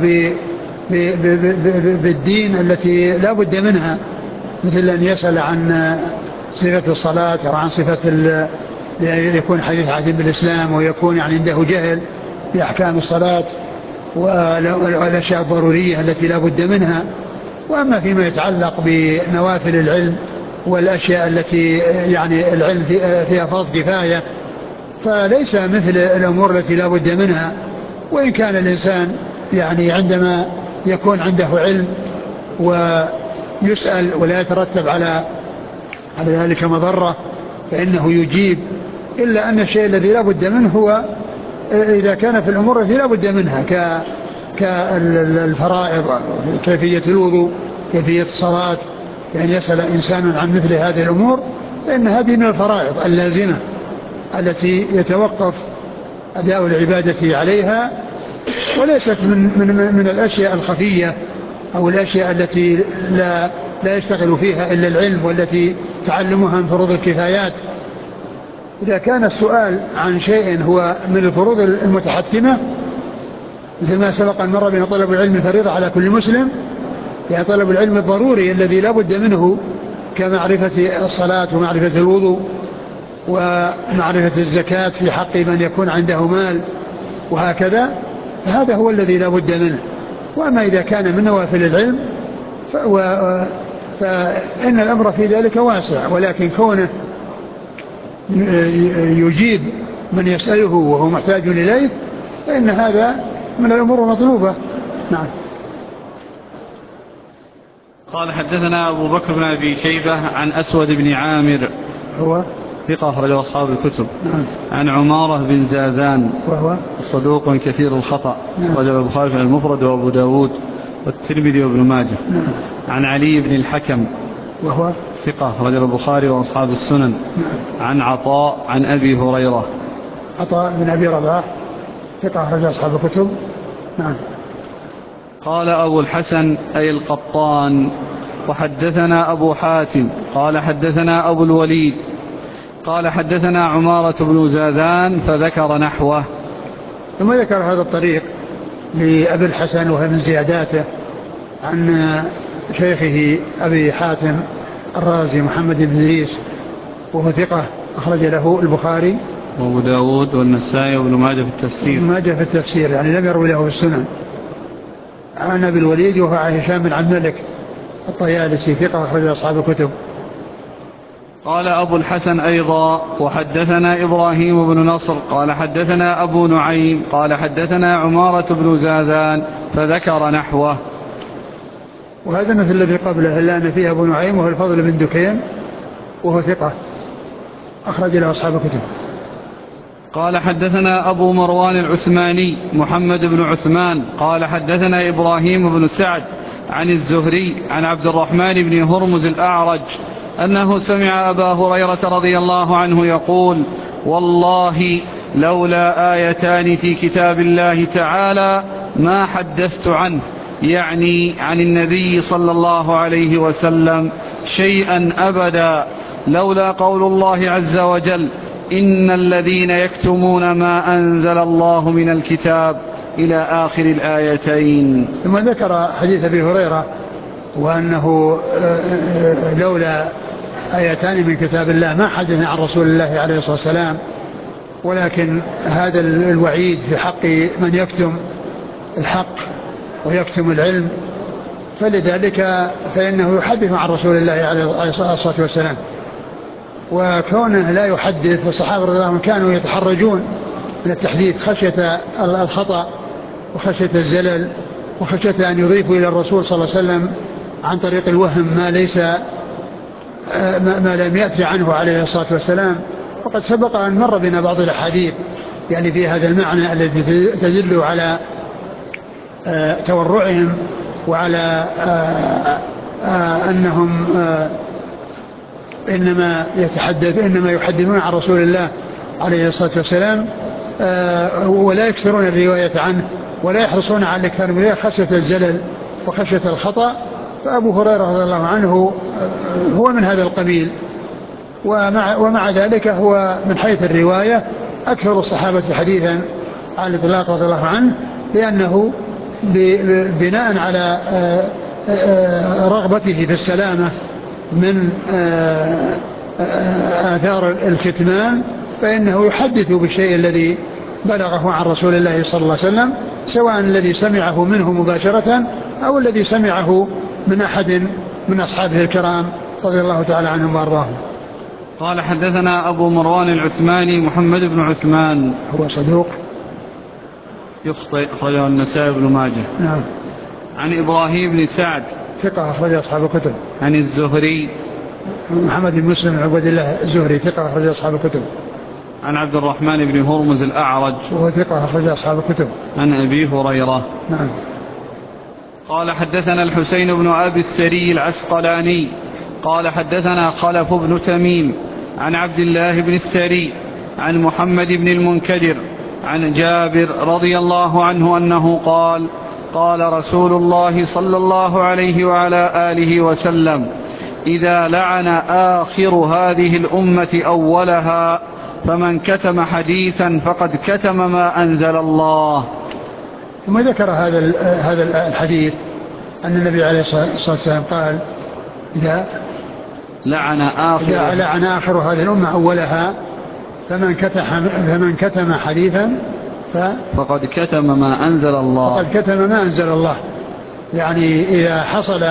[SPEAKER 2] بالدين التي لا بد منها، مثل أن يسأل عن صفة الصلاة أو عن صفة يكون حديث عهد بالإسلام ويكون يعني عنده جهل بأحكام الصلاة والأشياء الضرورية التي لا بد منها. وأما فيما يتعلق بنوافل العلم والأشياء التي يعني العلم فيها فرض كفاية فليس مثل الأمور التي لا بد منها. وإن كان الإنسان يعني عندما يكون عنده علم ويسأل ولا يترتب على ذلك مضرة فإنه يجيب، إلا أن الشيء الذي لا بد منه هو إذا كان في الأمور التي لا بد منها كالفرائض، كيفية الوضوء، كيفية الصلاة، يعني يسأل إنسان عن مثل هذه الأمور، فإن هذه من الفرائض اللازمة التي يتوقف أداء العبادة عليها، وليست من الأشياء الخفية أو الأشياء التي لا يشتغل فيها إلا العلم، والتي تعلمها من فروض الكفايات. إذا كان السؤال عن شيء هو من الفروض المتحتمة مثل ما سبق أن مر بنا طلب العلم فريضة على كل مسلم، يعني طلب العلم الضروري الذي لا بد منه كمعرفة الصلاة ومعرفة الوضوء ومعرفة الزكاة في حق من يكون عنده مال وهكذا، فهذا هو الذي لا بد منه. وأما إذا كان من نوافل العلم فإن الأمر في ذلك واسع، ولكن كونه يجيب من يسأله وهو محتاج إليه فإن هذا من الأمور المطلوبة. نعم.
[SPEAKER 1] قال حدثنا أبو بكر بن أبي شيبة عن أسود بن عامر
[SPEAKER 2] هو
[SPEAKER 1] ثقة أخرجه أصحاب الكتب.
[SPEAKER 2] نعم.
[SPEAKER 1] عن عمارة بن زاذان وهو صدوق كثير الخطأ، أخرجه البخاري في المفرد وأبو داود والترمذي وابن ماجه.
[SPEAKER 2] نعم.
[SPEAKER 1] عن علي بن الحكم وهو ثقة أخرجه البخاري وأصحاب السنن. نعم. عن عطاء عن أبي هريرة.
[SPEAKER 2] عطاء بن أبي رباح ثقة أخرجه أصحاب الكتب. نعم.
[SPEAKER 1] قال أبو الحسن أي القطان وحدثنا أبو حاتم قال حدثنا أبو الوليد قال حدثنا عمارة بن زاذان فذكر نحوه.
[SPEAKER 2] ثم ذكر هذا الطريق لأبي الحسن وهي من زياداته عن شيخه أبي حاتم الرازي محمد بن إدريس وهو ثقة أخرج له البخاري
[SPEAKER 1] وأبو داود والنسائي وابن ماجه في التفسير.
[SPEAKER 2] ابن ماجه في التفسير يعني لم يروي له في السنن. عن أبي الوليد وهو هشام بن عبد الملك الطيالسي ثقة أخرج أصحاب الكتب.
[SPEAKER 1] قال أبو الحسن أيضا وحدثنا إبراهيم بن نصر قال حدثنا أبو نعيم قال حدثنا عمارة بن زاذان فذكر نحوه.
[SPEAKER 2] وهذا مثل الذي قبله إلا أن فيه أبو نعيم وهو الفضل بن دكين وهو ثقة أخرج له أصحاب الكتب.
[SPEAKER 1] قال حدثنا أبو مروان العثماني محمد بن عثمان قال حدثنا إبراهيم بن سعد عن الزهري عن عبد الرحمن بن هرمز الأعرج أنه سمع أبا هريرة رضي الله عنه يقول والله لولا آيتان في كتاب الله تعالى ما حدثت عنه، يعني عن النبي صلى الله عليه وسلم، شيئا أبدا، لولا قول الله عز وجل إن الذين يكتمون ما أنزل الله من الكتاب إلى آخر الآيتين.
[SPEAKER 2] ثم ذكر حديث أبي هريرة وأنه لولا آيتان من كتاب الله ما حدث عن رسول الله عليه الصلاة والسلام، ولكن هذا الوعيد في حق من يكتم الحق ويكتم العلم، فلذلك فإنه يحدث عن رسول الله عليه الصلاة والسلام. وكونه لا يحدث، والصحابة رضي الله عنهم كانوا يتحرجون من التحديث خشية الخطأ وخشية الزلل وخشية أن يضيفوا إلى الرسول صلى الله عليه وسلم عن طريق الوهم ما لم يأتي عنه عليه الصلاة والسلام. وقد سبق أن مر بنا بعض الأحاديث يعني في هذا المعنى الذي تدل على تورعهم وعلى أنهم إنما يحدثون عن رسول الله عليه الصلاة والسلام ولا يكثرون الرواية عنه ولا يحرصون على الإكثار من الرواية خشية الزلل وخشية الخطأ. فأبو هريرة رضي الله عنه هو من هذا القبيل، ومع ذلك هو من حيث الرواية أكثر الصحابة حديثا على الإطلاق رضي الله عنه، لأنه بناء على رغبته في السلامة من آثار الكتمان فإنه يحدث بالشيء الذي بلغه عن رسول الله صلى الله عليه وسلم، سواء الذي سمعه منه مباشرة أو الذي سمعه من أحد من أصحابه الكرام رضي الله تعالى عنهم وأرضاهم.
[SPEAKER 1] قال حدثنا أبو مروان العثماني محمد بن عثمان
[SPEAKER 2] هو صدوق
[SPEAKER 1] يخطئ أخرجه النسائي بن ماجه.
[SPEAKER 2] نعم.
[SPEAKER 1] عن إبراهيم بن سعد ثقة
[SPEAKER 2] أخرج أصحاب الكتب.
[SPEAKER 1] عن الزهري
[SPEAKER 2] محمد بن مسلم بن عبد الله الزهري ثقة أخرج أصحاب الكتب.
[SPEAKER 1] عن عبد الرحمن بن هرمز الأعرج
[SPEAKER 2] وهو ثقة أخرج أصحاب الكتب.
[SPEAKER 1] عن أبي هريرة.
[SPEAKER 2] نعم.
[SPEAKER 1] قال حدثنا الحسين بن أبي السري العسقلاني قال حدثنا خلف بن تميم عن عبد الله بن السري عن محمد بن المنكدر عن جابر رضي الله عنه أنه قال قال رسول الله صلى الله عليه وعلى آله وسلم إذا لعن آخر هذه الأمة أولها فمن كتم حديثا فقد كتم ما أنزل الله.
[SPEAKER 2] ثم ذكر هذا الحديث أن النبي عليه الصلاة والسلام قال إذا لعن آخر هذه الأمة أولها فمن كتم حديثا
[SPEAKER 1] فقد كتم ما أنزل الله.
[SPEAKER 2] يعني إذا حصل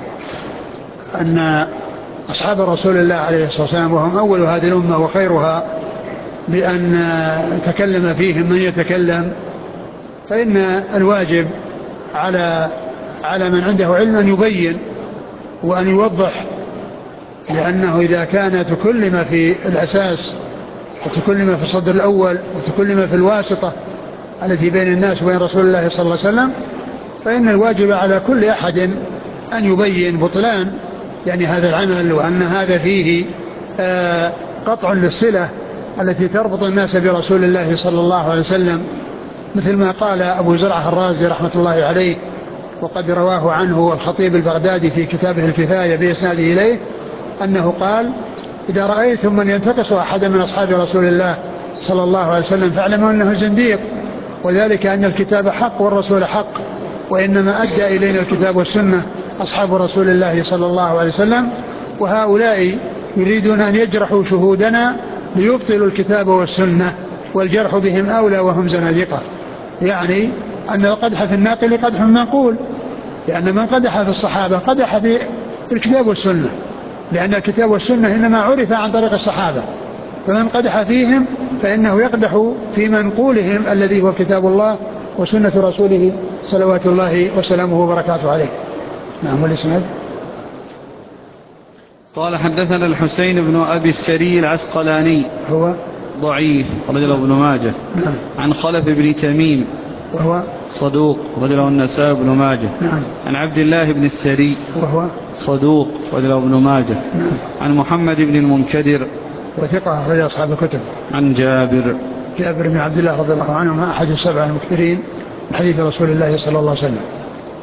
[SPEAKER 2] أن أصحاب رسول الله عليه الصلاة والسلام وهم أول هذه الأمة وخيرها بأن تكلم فيهم من يتكلم، فإن الواجب على من عنده علم أن يبين وأن يوضح، لأنه إذا كان تكلم في الأساس وتكلم في الصدر الأول وتكلم في الواسطة التي بين الناس وبين رسول الله صلى الله عليه وسلم، فإن الواجب على كل أحد أن يبين بطلان يعني هذا العمل، وأن هذا فيه قطع للصلة التي تربط الناس برسول الله صلى الله عليه وسلم، مثل ما قال أبو زرعة الرازي رحمة الله عليه، وقد رواه عنه الخطيب البغدادي في كتابه الكفاية بإسناده إليه، أنه قال: إذا رأيتم من ينتقص أحدا من أصحاب رسول الله صلى الله عليه وسلم فاعلموا أنه زنديق، وذلك أن الكتاب حق والرسول حق، وإنما أدى إلينا الكتاب والسنة أصحاب رسول الله صلى الله عليه وسلم، وهؤلاء يريدون أن يجرحوا شهودنا ليبطلوا الكتاب والسنة، والجرح بهم أولى وهم زنادقة. يعني أن القدح في الناقل قدح منقول، لأن من قدح في الصحابة قدح في الكتاب والسنة، لأن الكتاب والسنة إنما عرف عن طريق الصحابة، فمن قدح فيهم فإنه يقدح في منقولهم الذي هو كتاب الله وسنة رسوله صلوات الله وسلامه وبركاته عليه. نعم. والإسناد
[SPEAKER 1] قال: حدثنا الحسين بن أبي السري العسقلاني
[SPEAKER 2] هو
[SPEAKER 1] ضعيف رجله ابن ماجه.
[SPEAKER 2] نعم.
[SPEAKER 1] عن خلف بن تميم
[SPEAKER 2] وهو
[SPEAKER 1] صدوق رجله النسائي بن ماجه.
[SPEAKER 2] نعم.
[SPEAKER 1] عن عبد الله بن السري
[SPEAKER 2] وهو
[SPEAKER 1] صدوق رجله ابن ماجه.
[SPEAKER 2] نعم.
[SPEAKER 1] عن محمد بن المنكدر
[SPEAKER 2] وثقة رجل أصحاب الكتب.
[SPEAKER 1] عن جابر
[SPEAKER 2] بن عبد الله رضي الله عنه أحد السبع المكثرين من حديث رسول الله صلى الله عليه وسلم.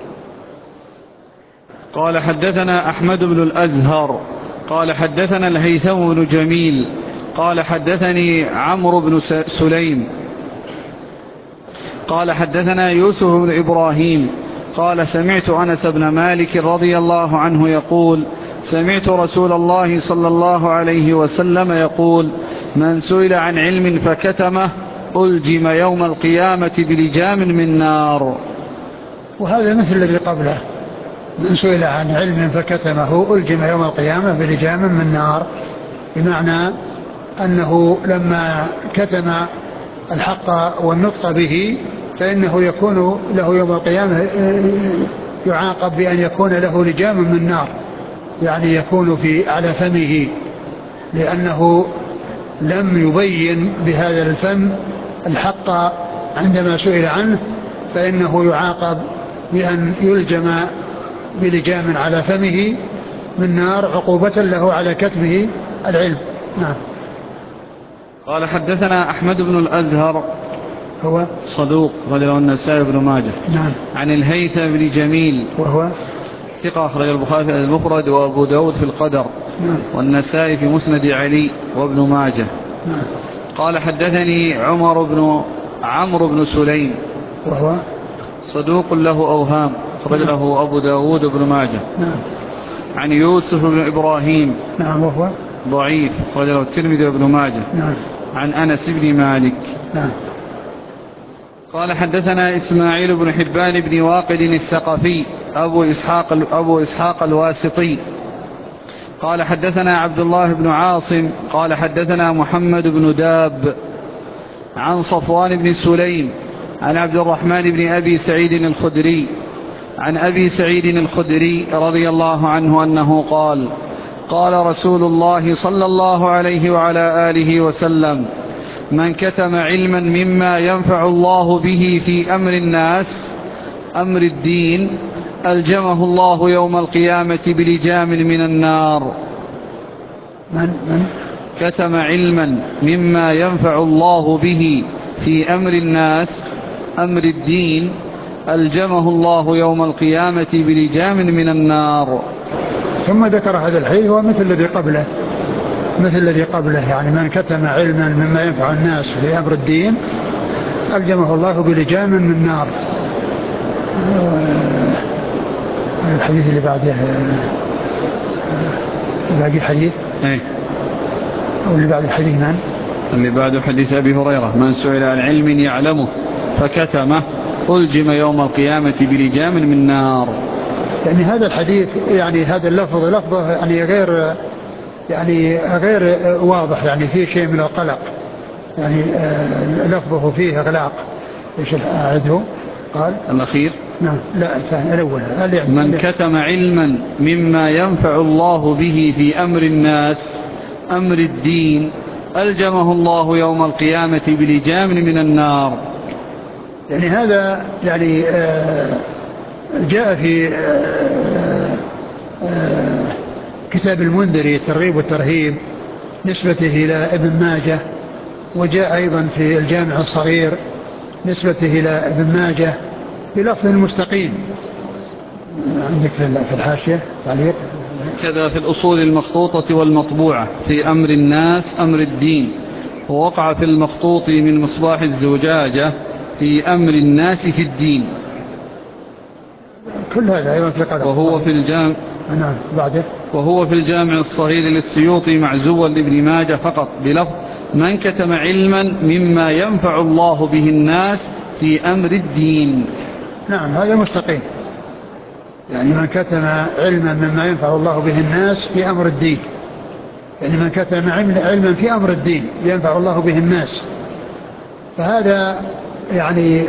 [SPEAKER 1] قال: حدثنا أحمد بن الأزهر قال حدثنا الهيثم بن جميل قال حدثني عمرو بن سليم قال حدثنا يوسف بن إبراهيم قال: سمعت أنس بن مالك رضي الله عنه يقول: سمعت رسول الله صلى الله عليه وسلم يقول: من سئل عن علم فكتمه ألجم يوم القيامة بلجام من نار.
[SPEAKER 2] وهذا مثل الذي قبله: من سئل عن علم فكتمه ألجم يوم القيامة بلجام من نار، بمعنى أنه لما كتم الحق والنطق به فإنه يكون له يوم القيامة يعاقب بأن يكون له لجام من نار، يعني يكون على فمه، لأنه لم يبين بهذا الفم الحق عندما سئل عنه، فإنه يعاقب بأن يلجم بلجام على فمه من نار عقوبة له على كتمه العلم. نعم.
[SPEAKER 1] قال: حدثنا أحمد بن الأزهر
[SPEAKER 2] هو
[SPEAKER 1] صدوق رجله النسائي بن ماجه.
[SPEAKER 2] نعم.
[SPEAKER 1] عن الهيثم بن جميل
[SPEAKER 2] وهو
[SPEAKER 1] ثقة أخرج البخاري في المفرد وأبو داود في القدر.
[SPEAKER 2] نعم.
[SPEAKER 1] والنسائي في مسند علي وابن ماجه.
[SPEAKER 2] نعم.
[SPEAKER 1] قال: حدثني عمرو بن سليم
[SPEAKER 2] وهو
[SPEAKER 1] صدوق له أوهام أخرج له أبو داود وابن ماجه.
[SPEAKER 2] نعم.
[SPEAKER 1] عن يوسف بن إبراهيم
[SPEAKER 2] نعم. وهو
[SPEAKER 1] ضعيف أخرج له الترمذي وابن ماجه.
[SPEAKER 2] نعم.
[SPEAKER 1] عن أنس بن مالك.
[SPEAKER 2] نعم.
[SPEAKER 1] قال: حدثنا إسماعيل بن حبان بن واقد الثقفي أبو إسحاق الواسطي قال: حدثنا عبد الله بن عاصم قال: حدثنا محمد بن داب عن صفوان بن سليم عن عبد الرحمن بن أبي سعيد الخدري عن أبي سعيد الخدري رضي الله عنه أنه قال: قال رسول الله صلى الله عليه وعلى آله وسلم: من كتم علما مما ينفع الله به في أمر الناس أمر الدين ألجمه الله يوم القيامة بلجام من النار.
[SPEAKER 2] من
[SPEAKER 1] كتم علما مما ينفع الله به في أمر الناس أمر الدين ألجمه الله يوم القيامة بلجام من النار.
[SPEAKER 2] ثم ذكر هذا الحديث هو مثل الذي قبله يعني من كتم علما مما ينفع الناس في أمر الدين ألجمه الله بلجام من نار. الحديث اللي بعده باقي حديث واللي بعد الحديث من؟
[SPEAKER 1] اللي بعد حديث أبي هريرة من سئل عن علم يعلمه فكتمه ألجم يوم القيامة بلجام من نار.
[SPEAKER 2] يعني هذا الحديث يعني هذا اللفظ لفظه يعني غير واضح، يعني فيه شيء من القلق، يعني لفظه فيه إغلاق. ايش أعده؟ قال
[SPEAKER 1] الأخير
[SPEAKER 2] نعم لا الثاني الأول
[SPEAKER 1] من كتم علما مما ينفع الله به في أمر الناس أمر الدين ألجمه الله يوم القيامة بلجام من النار.
[SPEAKER 2] يعني هذا يعني جاء في كتاب المنذري الترغيب والترهيب نسبته إلى ابن ماجه، وجاء أيضا في الجامع الصغير نسبته إلى ابن ماجه بلفظ المستقيم. عندك في الحاشية تعليق
[SPEAKER 1] كذا في الأصول المخطوطة والمطبوعة في أمر الناس أمر الدين، ووقع في المخطوط من مصباح الزجاجة في أمر الناس في الدين.
[SPEAKER 2] كل هذا أيضا في قلق.
[SPEAKER 1] وهو في الجامع الصغير للسيوطي معزوا لابن ماجه فقط بلفظ من كتم علما مما ينفع الله به الناس في أمر الدين.
[SPEAKER 2] نعم هذا مستقيم، يعني من كتم علما مما ينفع الله به الناس في أمر الدين، يعني من كتم علما في أمر الدين ينفع الله به الناس، فهذا يعني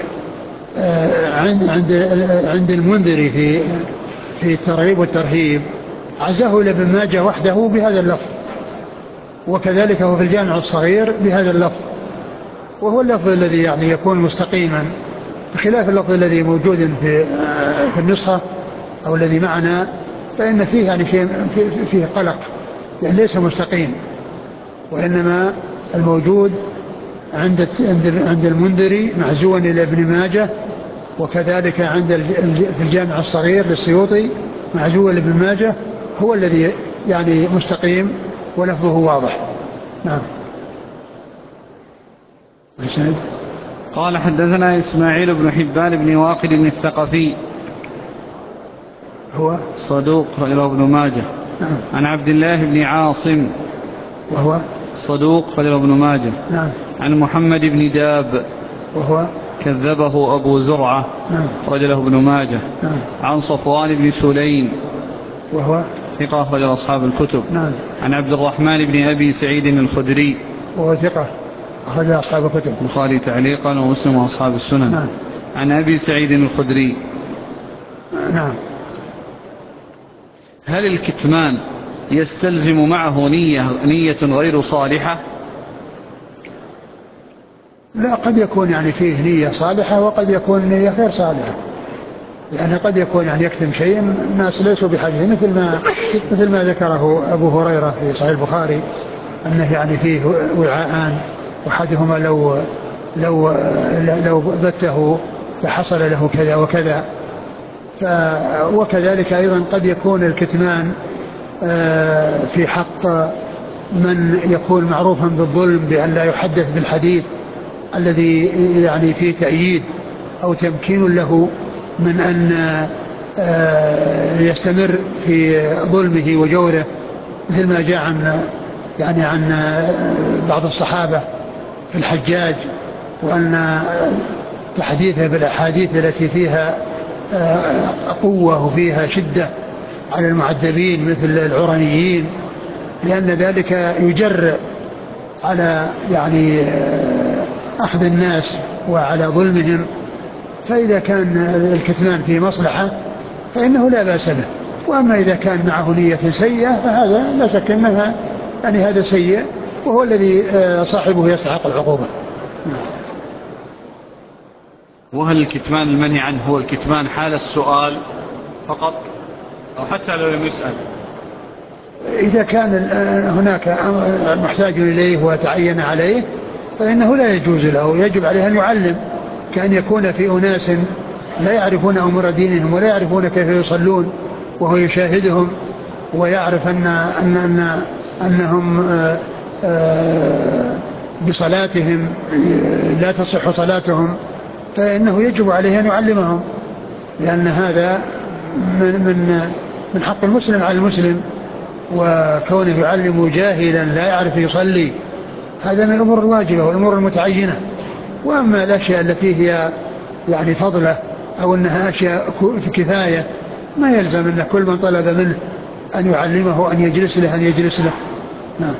[SPEAKER 2] عند المنذري في الترغيب والترهيب عزاه لابن ماجه وحده بهذا اللفظ، وكذلك هو في الجامع الصغير بهذا اللفظ، وهو اللفظ الذي يعني يكون مستقيما بخلاف اللفظ الذي موجود في النسخة أو الذي معنا، فإن فيه يعني شيء فيه قلق، يعني ليس مستقيم، وإنما الموجود عند المنذري معزوا إلى ابن ماجه، وكذلك في الجامع الصغير للسيوطي معزوا لابن ماجه هو الذي يعني مستقيم ولفظه واضح. نعم.
[SPEAKER 1] قال حدثنا إسماعيل بن حبان بن واقد الثقفي
[SPEAKER 2] هو
[SPEAKER 1] صدوق رجله ابن ماجه.
[SPEAKER 2] نعم.
[SPEAKER 1] عن عبد الله بن عاصم
[SPEAKER 2] وهو
[SPEAKER 1] صدوق رجله ابن ماجه.
[SPEAKER 2] نعم.
[SPEAKER 1] عن محمد بن داب
[SPEAKER 2] وهو
[SPEAKER 1] كذبه أبو زرعة
[SPEAKER 2] نعم.
[SPEAKER 1] رجله ابن ماجه.
[SPEAKER 2] نعم.
[SPEAKER 1] عن صفوان بن سليم
[SPEAKER 2] وهو
[SPEAKER 1] ثقة أخرج أصحاب الكتب.
[SPEAKER 2] نعم.
[SPEAKER 1] عن عبد الرحمن بن أبي سعيد الخدري
[SPEAKER 2] وهو ثقة أخرج أصحاب الكتب،
[SPEAKER 1] البخاري تعليقا ومسلم وأصحاب السنن.
[SPEAKER 2] نعم.
[SPEAKER 1] عن أبي سعيد الخدري.
[SPEAKER 2] نعم.
[SPEAKER 1] هل الكتمان يستلزم معه نية غير صالحة؟
[SPEAKER 2] لا، قد يكون يعني فيه نية صالحة وقد يكون نية غير صالحة، يعني قد يكون يعني يكتم شيء الناس ليسوا بحاجة، مثل ما ذكره أبو هريرة في صحيح البخاري أنه يعني فيه وعاءان وأحدهما لو بته فحصل له كذا وكذا، وكذلك أيضا قد يكون الكتمان في حق من يكون معروفا بالظلم بأن لا يحدث بالحديث الذي يعني فيه تأييد أو تمكين له من أن يستمر في ظلمه وجوره، مثل ما جاء عن بعض الصحابة في الحجاج، وأن تحديثه بالأحاديث التي فيها قوة وفيها شدة على المعذبين مثل العرنيين، لأن ذلك يجر على يعني أخذ الناس وعلى ظلمهم، فإذا كان الكتمان في مصلحة فإنه لا بأس به، وأما إذا كان معه نية سيئة فهذا لا شك أنها يعني هذا سيء وهو الذي صاحبه يستحق العقوبة.
[SPEAKER 1] وهل الكتمان المنهي عنه هو الكتمان حال السؤال فقط أو حتى لو لم يسأل؟
[SPEAKER 2] إذا كان هناك محتاج إليه وتعين عليه فإنه لا يجوز له، يجب عليه أن يعلم، كأن يكون في أناس لا يعرفون أمور دينهم ولا يعرفون كيف يصلون وهو يشاهدهم ويعرف أنهم بصلاتهم لا تصح صلاتهم، فإنه يجب عليه أن يعلمهم، لأن هذا من حق المسلم على المسلم، وكونه يعلم جاهلا لا يعرف يصلي هذا من الأمور الواجبة والأمور المتعينة. وأما الأشياء التي هي يعني فضلة أو أنها أشياء في كفاية ما يلزم أن كل من طلب منه أن يعلمه أن يجلس له أن يجلس له. نعم.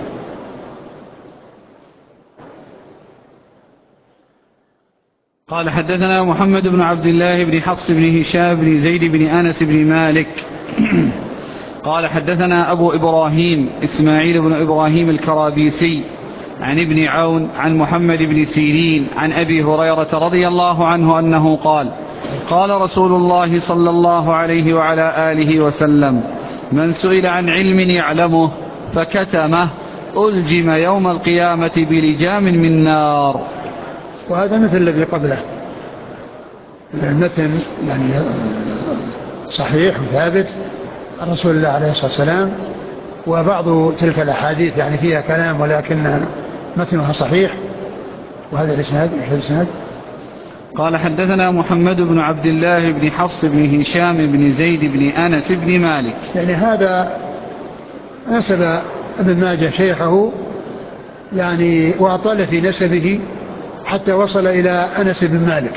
[SPEAKER 1] قال حدثنا محمد بن عبد الله بن حفص بن هشام بن زيد بن أنس بن مالك قال حدثنا أبو إبراهيم إسماعيل بن إبراهيم الكرابيسي عن ابن عون عن محمد بن سيرين عن أبي هريرة رضي الله عنه أنه قال قال رسول الله صلى الله عليه وعلى آله وسلم من سئل عن علم يعلمه فكتمه ألجم يوم القيامة بلجام من نار.
[SPEAKER 2] وهذا مثل الذي قبله، المتن يعني صحيح وثابت عن رسول الله عليه الصلاة والسلام، وبعض تلك الأحاديث يعني فيها كلام ولكن متنها صحيح. وهذا الإسناد
[SPEAKER 1] قال حدثنا محمد بن عبد الله بن حفص بن هشام بن زيد بن أنس بن مالك.
[SPEAKER 2] يعني هذا نسب ابن ماجه شيخه يعني وأطال في نسبه حتى وصل إلى أنس بن مالك.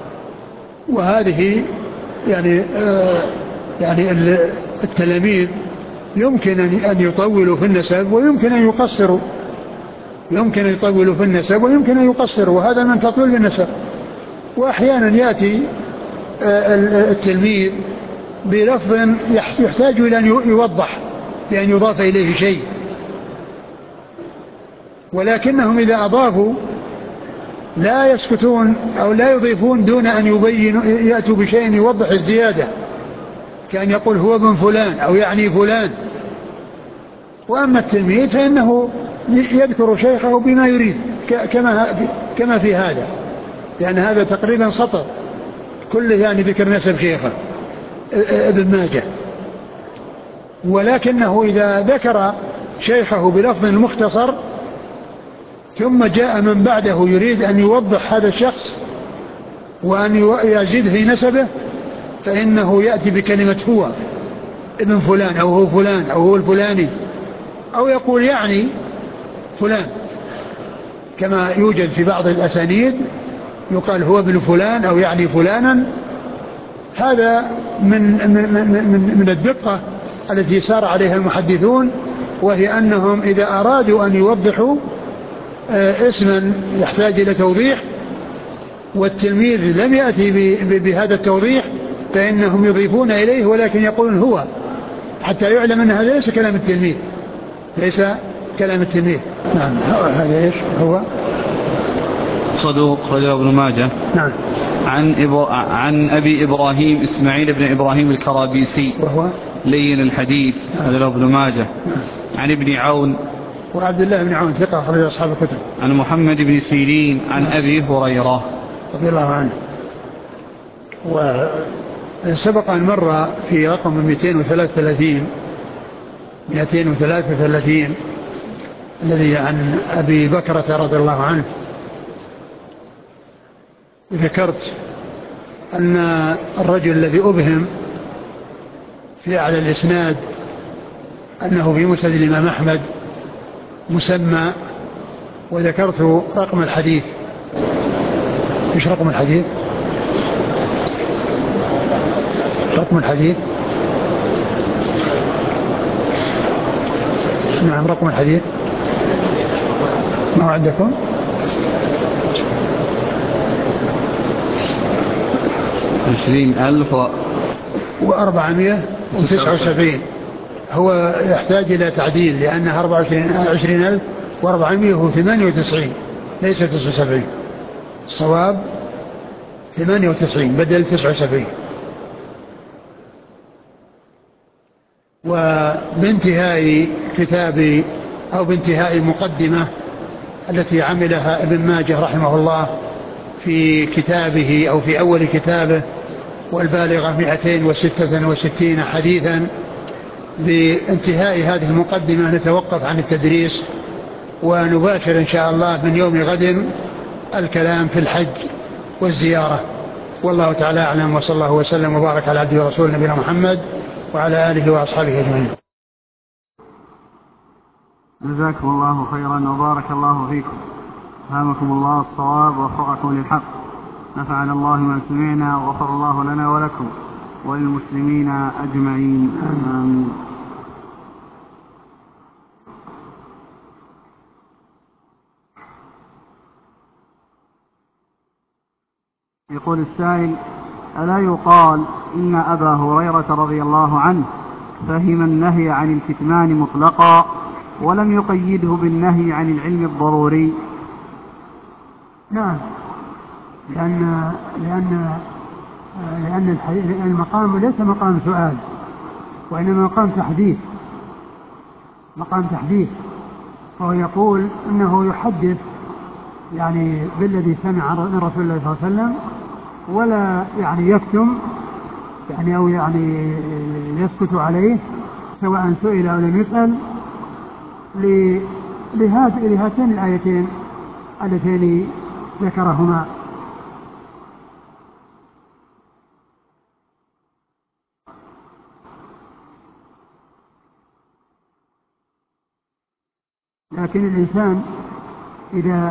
[SPEAKER 2] وهذه يعني يعني التلاميذ يمكن أن يطولوا في النسب ويمكن أن يقصروا، يمكن أن يطولوا في النسب ويمكن أن يقصروا، وهذا من تطويل النسب. وأحيانا يأتي التلميذ بلفظ يحتاج إلى أن يوضح بأن يضاف إليه شيء، ولكنهم إذا أضافوا لا يسكتون أو لا يضيفون دون أن يبينوا، يأتوا بشيء يوضح الزيادة، كأن يقول هو ابن فلان أو يعني فلان. وأما التلميذ فإنه يذكر شيخه بما يريد كما في هذا، لأن هذا تقريبا سطر كله يعني ذكر نسب شيخه ابن ماجه. ولكنه إذا ذكر شيخه بلفظ مختصر ثم جاء من بعده يريد أن يوضح هذا الشخص وأن يزيد في نسبه، فإنه يأتي بكلمة هو ابن فلان أو هو فلان أو هو الفلاني، أو يقول يعني فلان، كما يوجد في بعض الأسانيد يقال هو ابن فلان أو يعني فلانا. هذا من الدقة التي سار عليها المحدثون، وهي أنهم إذا أرادوا أن يوضحوا اسما يحتاج إلى توضيح والتلميذ لم يأتي بهذا التوضيح فإنهم يضيفون إليه، ولكن يقولون هو، حتى يعلم أن هذا ليس كلام التلميذ، ليس كلام التلميذ. نعم. هذا إيش هو؟
[SPEAKER 1] صدوق خرجه ابن ماجه.
[SPEAKER 2] نعم.
[SPEAKER 1] عن أبي إبراهيم إسماعيل بن إبراهيم الكرابيسي
[SPEAKER 2] وهو
[SPEAKER 1] لين الحديث خرجه ابن ماجه. عن ابن عون
[SPEAKER 2] وعبد الله بن عون ثقة خرج أصحاب الكتب.
[SPEAKER 1] عن محمد بن سيرين عن أبي هريرة
[SPEAKER 2] رضي الله عنه. وسبق أن مر في رقم 233 الذي عن أبي بكرة رضي الله عنه. ذكرت أن الرجل الذي أبهم في أعلى الإسناد أنه في مسند الإمام أحمد مسمى، وذكرت رقم الحديث. إيش رقم الحديث؟ رقم الحديث نعم رقم الحديث ما هو عندكم؟ و479. هو يحتاج إلى تعديل لأنها 20,498 ليس 79. الصواب 98 بدل 79. وبانتهاء كتاب أو بانتهاء مقدمة التي عملها ابن ماجه رحمه الله في كتابه أو في أول كتابه والبالغة 266 حديثا، بانتهاء هذه المقدمة نتوقف عن التدريس ونباشر إن شاء الله من يوم غد الكلام في الحج والزيارة. والله تعالى أعلم، وصلى الله وسلم وبارك على عبده ورسوله نبينا محمد وعلى آله وأصحابه أجمعين.
[SPEAKER 1] جزاكم الله خيرا وبارك الله فيكم، فهمكم الله الصواب ووفقكم للحق، نفعنا الله ما سمعنا وغفر الله لنا ولكم وللمسلمين أجمعين، آمين. يقول السائل: ألا يقال إن أبا هريرة رضي الله عنه فهم النهي عن الكتمان مطلقا ولم يقيده بالنهي عن العلم الضروري؟
[SPEAKER 2] نعم، لأن المقام ليس مقام سؤال، وإنما مقام تحديث. فهو يقول أنه يحدث يعني بالذي سمع من رسول الله صلى الله عليه وسلم، ولا يعني يكتم يعني أو يعني يسكت عليه سواء سئل أو لم يسأل، لهاتين الآيتين اللتين ذكرهما. لكن الإنسان إذا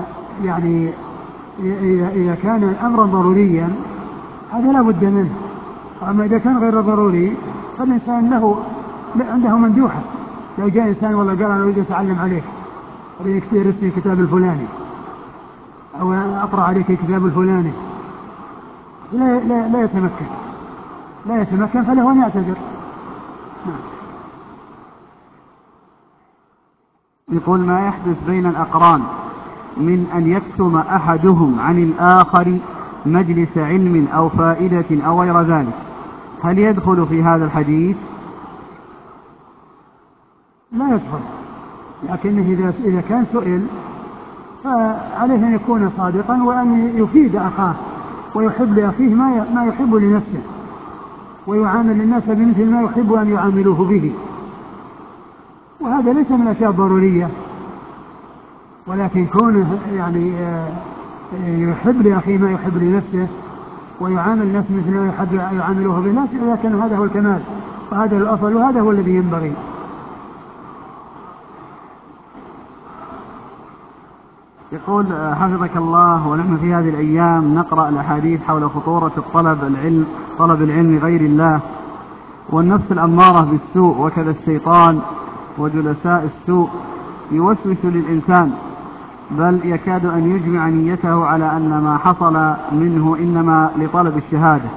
[SPEAKER 2] كان أمرا ضروريا هذا لا بد منه، أما إذا كان غير ضروري فالإنسان عنده مندوحة. لو جاء إنسان والله قال أنا أريد أتعلم عليك، أريد تدرسني الكتاب الفلاني أو أقرأ عليك الكتاب الفلاني، لا يتمكن فله أن يعتذر.
[SPEAKER 1] يقول: ما يحدث بين الأقران من أن يكتم أحدهم عن الآخر مجلس علم أو فائدة أو غير ذلك، هل يدخل في هذا الحديث؟
[SPEAKER 2] لا يدخل، لكنه إذا كان سئل فعليه أن يكون صادقا وأن يفيد أخاه ويحب لأخيه ما يحب لنفسه، ويعامل الناس بمثل ما يحب أن يعاملوه به. وهذا ليس من الأشياء الضرورية، ولكن كونه يعني يحب لأخيه ما يحب لنفسه ويعامل الناس مثل ما يحب يعاملوه به، لكن هذا هو الكمال وهذا الأصل وهذا هو الذي ينبغي.
[SPEAKER 1] يقول: حفظك الله، ونحن في هذه الأيام نقرأ الأحاديث حول خطورة طلب العلم غير الله، والنفس الأمارة بالسوء وكذا الشيطان وجلساء السوء يوسوس للإنسان، بل يكاد أن يجمع نيته على أن ما حصل منه إنما لطلب الشهادة،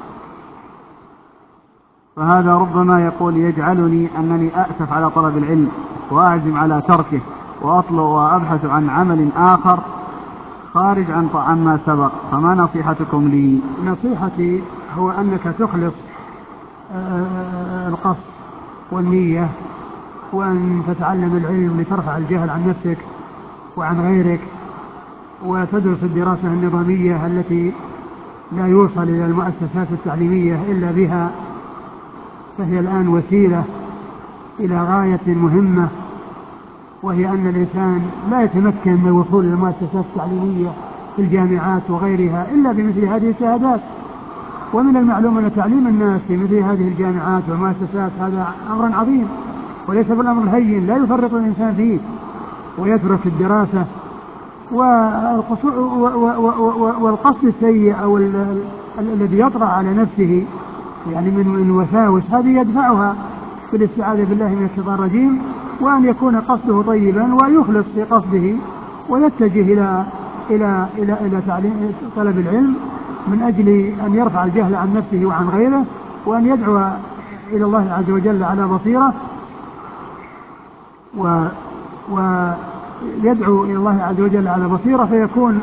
[SPEAKER 1] فهذا ربما يقول يجعلني أنني أأسف على طلب العلم وأعزم على تركه وأطلب وأبحث عن عمل آخر خارج عن ما سبق، فما نصيحتكم لي؟
[SPEAKER 2] نصيحتي هو أنك تخلص القصد والنية، وأن تتعلم العلم لترفع الجهل عن نفسك وعن غيرك، وتدرس الدراسة النظامية التي لا يوصل إلى المؤسسات التعليمية إلا بها، فهي الآن وسيلة إلى غاية مهمة، وهي أن الإنسان لا يتمكن من الوصول إلى المؤسسات التعليمية في الجامعات وغيرها إلا بمثل هذه الشهادات. ومن المعلوم أن تعليم الناس في مثل هذه الجامعات والمؤسسات هذا أمر عظيم وليس بالأمر الهين، لا يفرط الإنسان فيه ويترك الدراسة. والقصد السيء أو الذي يطرأ على نفسه يعني من وساوس هذه يدفعها بالاستعاذة بالله من الشيطان الرجيم، وأن يكون قصده طيبا ويخلص في قصده ويتجه إلى تعليم طلب العلم من أجل أن يرفع الجهل عن نفسه وعن غيره، وأن يدعو إلى الله عز وجل على بصيرة، ويدعو إلى الله عز وجل على بصيرة، فيكون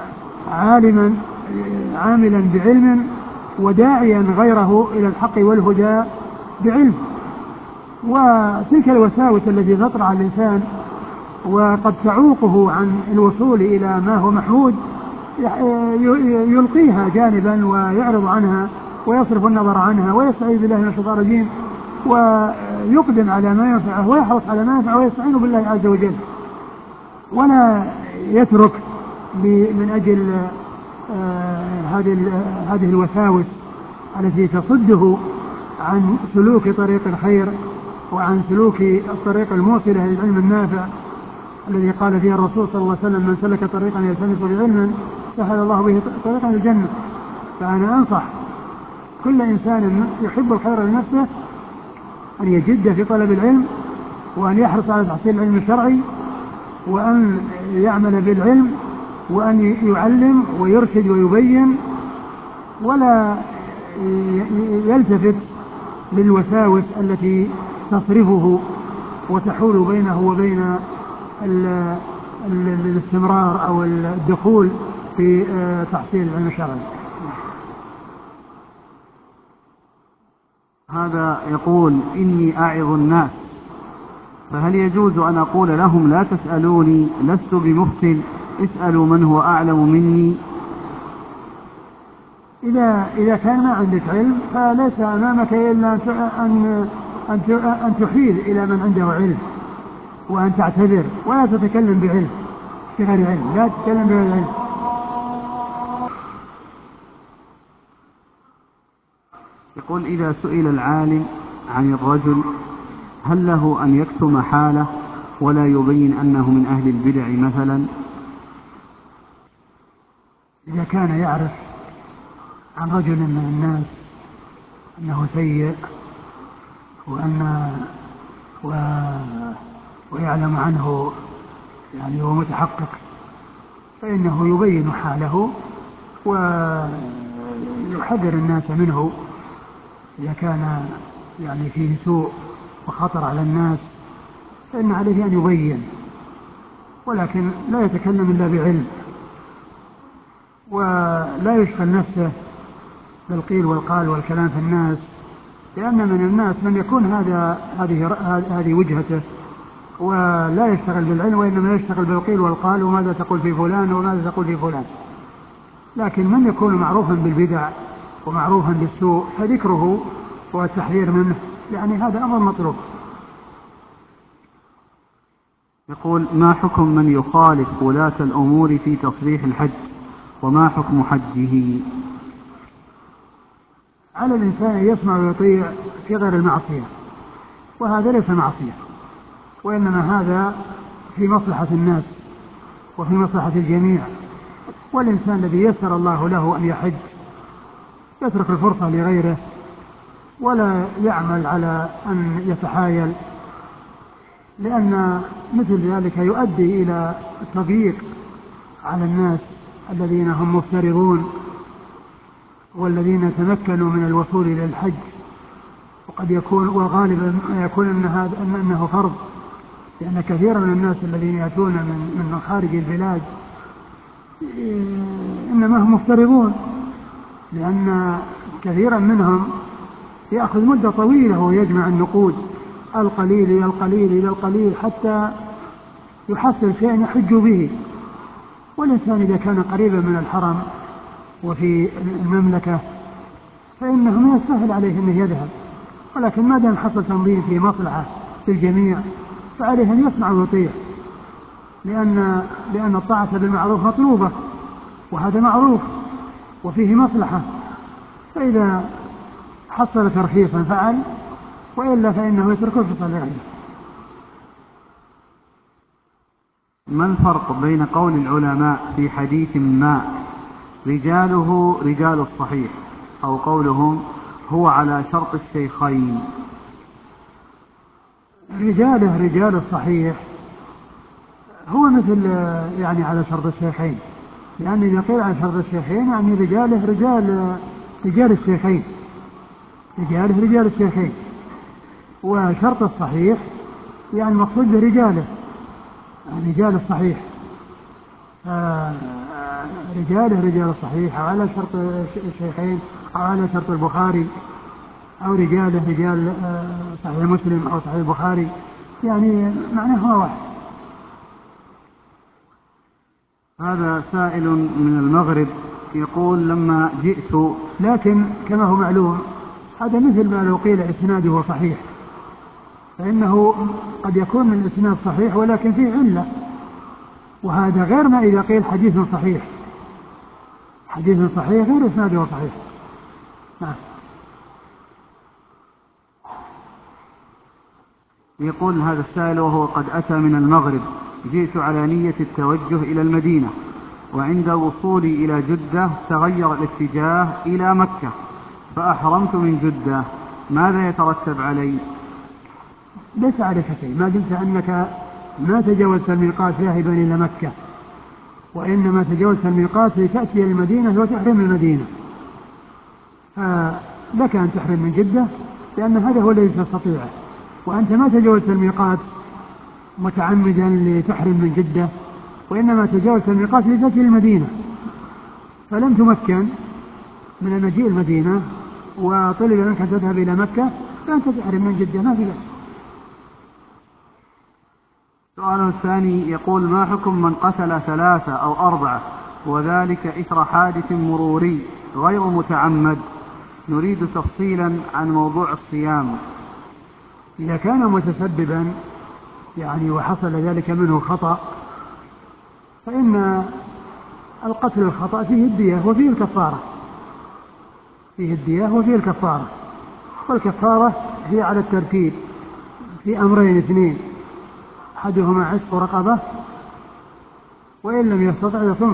[SPEAKER 2] عاملا بعلم وداعيا غيره إلى الحق والهدى بعلم. وتلك الوساوس التي تطرأ على الإنسان وقد تعوقه عن الوصول إلى ما هو محمود يلقيها جانبا ويعرض عنها ويصرف النظر عنها ويستعيذ بالله من الشيطان الرجيم، ويقدم على ما ينفعه ويحرص على ما ينفعه ويستعين بالله عز وجل، ولا يترك من أجل هذه الوساوس التي تصده عن سلوك طريق الخير وعن سلوك الطريق الموصلة للعلم النافع الذي قال فيه الرسول صلى الله عليه وسلم: من سلك طريقا يلتمس به علما سهل الله به طريقا الجنة. فأنا أنصح كل إنسان يحب الخير لنفسه أن يجد في طلب العلم، وأن يحرص على تحصيل العلم الشرعي، وأن يعمل بالعلم، وأن يعلم ويرشد ويبين، ولا يلتفت للوساوس التي تصرفه وتحول بينه وبين الاستمرار أو الدخول في تحصيل العلم الشرعي.
[SPEAKER 3] هذا يقول: إني أعظ الناس، فهل يجوز أن أقول لهم لا تسألوني لست بمفتن، اسألوا من هو أعلم مني؟
[SPEAKER 2] إذا كان ما عندك علم فليس أمامك إلا أن تحيل إلى من عنده علم، وأن تعتذر ولا تتكلم بعلم بغير علم، لا تتكلم بغير علم.
[SPEAKER 3] يقول: إذا سئل العالم عن الرجل هل له أن يكتم حاله ولا يبين أنه من أهل البدع مثلا؟
[SPEAKER 2] إذا كان يعرف عن رجل من الناس أنه سيء ويعلم عنه يعني هو متحقق، فإنه يبين حاله ويحذر الناس منه. إذا كان يعني فيه سوء وخطر على الناس فإن عليه أن يبين، ولكن لا يتكلم إلا بعلم، ولا يشغل نفسه بالقيل والقال والكلام في الناس، لأن من الناس من يكون هذه وجهته ولا يشتغل بالعلم، وإنما يشتغل بالقيل والقال وماذا تقول في فلان وماذا تقول في فلان. لكن من يكون معروفا بالبدع ومعروفا بالسوء فذكره والتحذير منه، يعني هذا أمر مطلوب.
[SPEAKER 3] يقول: ما حكم من يخالف ولاة الأمور في تصريح الحج، وما حكم حجه؟
[SPEAKER 2] على الإنسان أن يسمع ويطيع في غير المعصية، وهذا ليس معصية، وإنما هذا في مصلحة الناس وفي مصلحة الجميع. والإنسان الذي يسر الله له أن يحج يترك الفرصة لغيره، ولا يعمل على أن يتحايل، لأن مثل ذلك يؤدي إلى التضييق على الناس الذين هم مفترضون والذين تمكنوا من الوصول إلى الحج. وقد يكون وغالبا يكون أنه فرض، لأن كثيرا من الناس الذين يأتون من خارج البلاد إنما هم مفترضون، لأن كثيرا منهم يأخذ مدة طويلة ويجمع النقود القليل إلى القليل إلى القليل حتى يحصل شيئا يحج به. والإنسان إذا كان قريبا من الحرم وفي المملكة فإنه من السهل عليه أنه يذهب، ولكن ما دام حصل تنظيم في مصلحة للجميع فعليه أن يسمع ويطيع، لأن الطاعة بالمعروف مطلوبة، وهذا معروف وفيه مصلحة، فإذا حصل ترخيصا فعل، وإلا فإنه يترك الفرصة لغيره.
[SPEAKER 3] ما الفرق بين قول العلماء في حديث ما رجاله رجال الصحيح، أو قولهم هو على شرط الشيخين؟
[SPEAKER 2] رجاله رجال الصحيح هو مثل يعني على شرط الشيخين، لأن إذا قيل على شرط الشيخين يعني رجاله رجال الشيخين، رجاله رجال الشيخين. وشرط الصحيح يعني المقصود برجاله رجال الصحيح، رجاله رجال الصحيح، أو على شرط الشيخين، أو على شرط البخاري، أو رجاله رجال صحيح مسلم أو صحيح البخاري، يعني معناه واحد.
[SPEAKER 3] هذا سائل من المغرب يقول: لما جئت،
[SPEAKER 2] لكن كما هو معلوم هذا مثل ما لو قيل إسناده صحيح، فإنه قد يكون من الإسناد صحيح ولكن فيه علة، وهذا غير ما إذا قيل حديث صحيح. حديث صحيح غير إسناده صحيح. نعم.
[SPEAKER 3] يقول هذا السائل وهو قد أتى من المغرب: جئت على نية التوجه إلى المدينة، وعند وصولي إلى جدة تغير الاتجاه إلى مكة فأحرمت من جدة، ماذا يترتب علي؟
[SPEAKER 2] ليس عليك شيء ما دمت أنك ما تجاوزت الميقات ذاهبا إلى مكة، وإنما تجاوزت الميقات لتأتي المدينة وتحرم المدينة، فلك أن تحرم من جدة لأن هذا هو الذي تستطيعه. وأنت ما تجاوزت الميقات متعمدا لتحرم من جدة، وإنما تجاوزت الميقات لتأتي المدينة، فلم تمكن من المجيء المدينة وطلب منك أن تذهب إلى مكة، فأنت تحرم من جدة ما في ذلك.
[SPEAKER 3] السؤال الثاني يقول: ما حكم من قتل 3 أو 4 وذلك إثر حادث مروري غير متعمد؟ نريد تفصيلا عن موضوع الصيام.
[SPEAKER 2] إذا كان متسببا وحصل ذلك منه خطأ، فإن القتل الخطأ فيه الدية وفيه الكفارة. فيه الدية وفيه الكفارة، والكفارة هي على الترتيب في أمرين اثنين: أحدهما عتق رقبة، وإن لم يستطع يصوم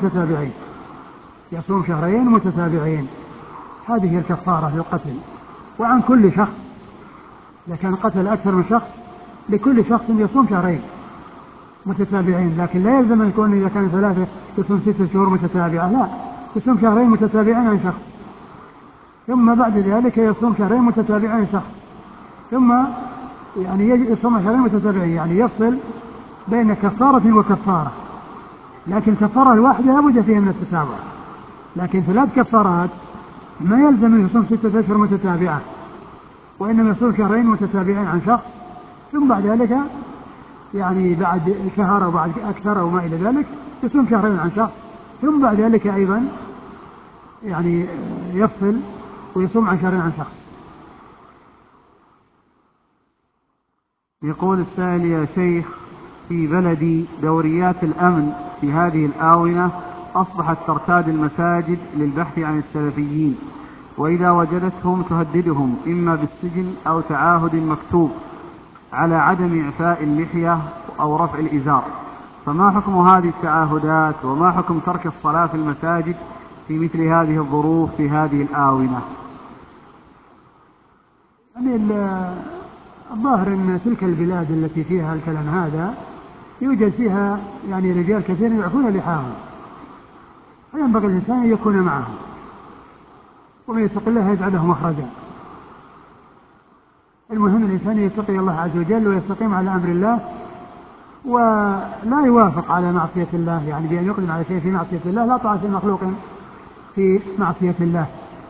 [SPEAKER 2] شهرين متتابعين. هذه الكفارة للقتل. وعن كل شخص، إذا كان قتل أكثر من شخص، لكل شخص يصوم 2 شهر متتابعين، لكن لا يلزم أن يكون إذا كان 3 يصوم 6 شهور متتابعة، لا، يصوم 2 شهر متتابعين عن شخص، ثم بعد ذلك يصوم 2 شهر متتابعين عن شخص، ثم يصوم 2 شهر متتابعين، يفصل بين كفارة وكفارة. لكن الكفارة الواحدة لا بد فيها من التتابع، لكن 3 كفارات ما يلزم أن يصوم 6 أشهر متتابعة، وإنما يصوم 2 شهر متتابعين عن شخص، ثم بعد ذلك بعد شهر أو بعد أكثر أو ما إلى ذلك يصوم 2 شهر عن شخص، ثم بعد ذلك أيضا يفصل ويصوم 10 شهر عن شخص.
[SPEAKER 3] يقول السائل: يا شيخ، في بلدي دوريات الأمن في هذه الآونة أصبحت ترتاد المساجد للبحث عن السلفيين، وإذا وجدتهم تهددهم إما بالسجن أو تعاهد مكتوب على عدم إعفاء اللحية أو رفع الإزار، فما حكم هذه التعاهدات، وما حكم ترك الصلاة في المساجد في مثل هذه الظروف في هذه الآونة؟
[SPEAKER 2] الظاهر أن تلك البلاد التي فيها الكلام هذا يوجد فيها رجال كثير يعفون لحاهم، فينبغي الإنسان أن يكون معهم، ومن يتق الله يجعل له مخرجا. المهم الإنسان يتقي الله عز وجل ويستقيم على أمر الله، ولا يوافق على معصية الله، بأن يقدم على شيء في معصية الله. لا طاعة لمخلوق في معصية الله.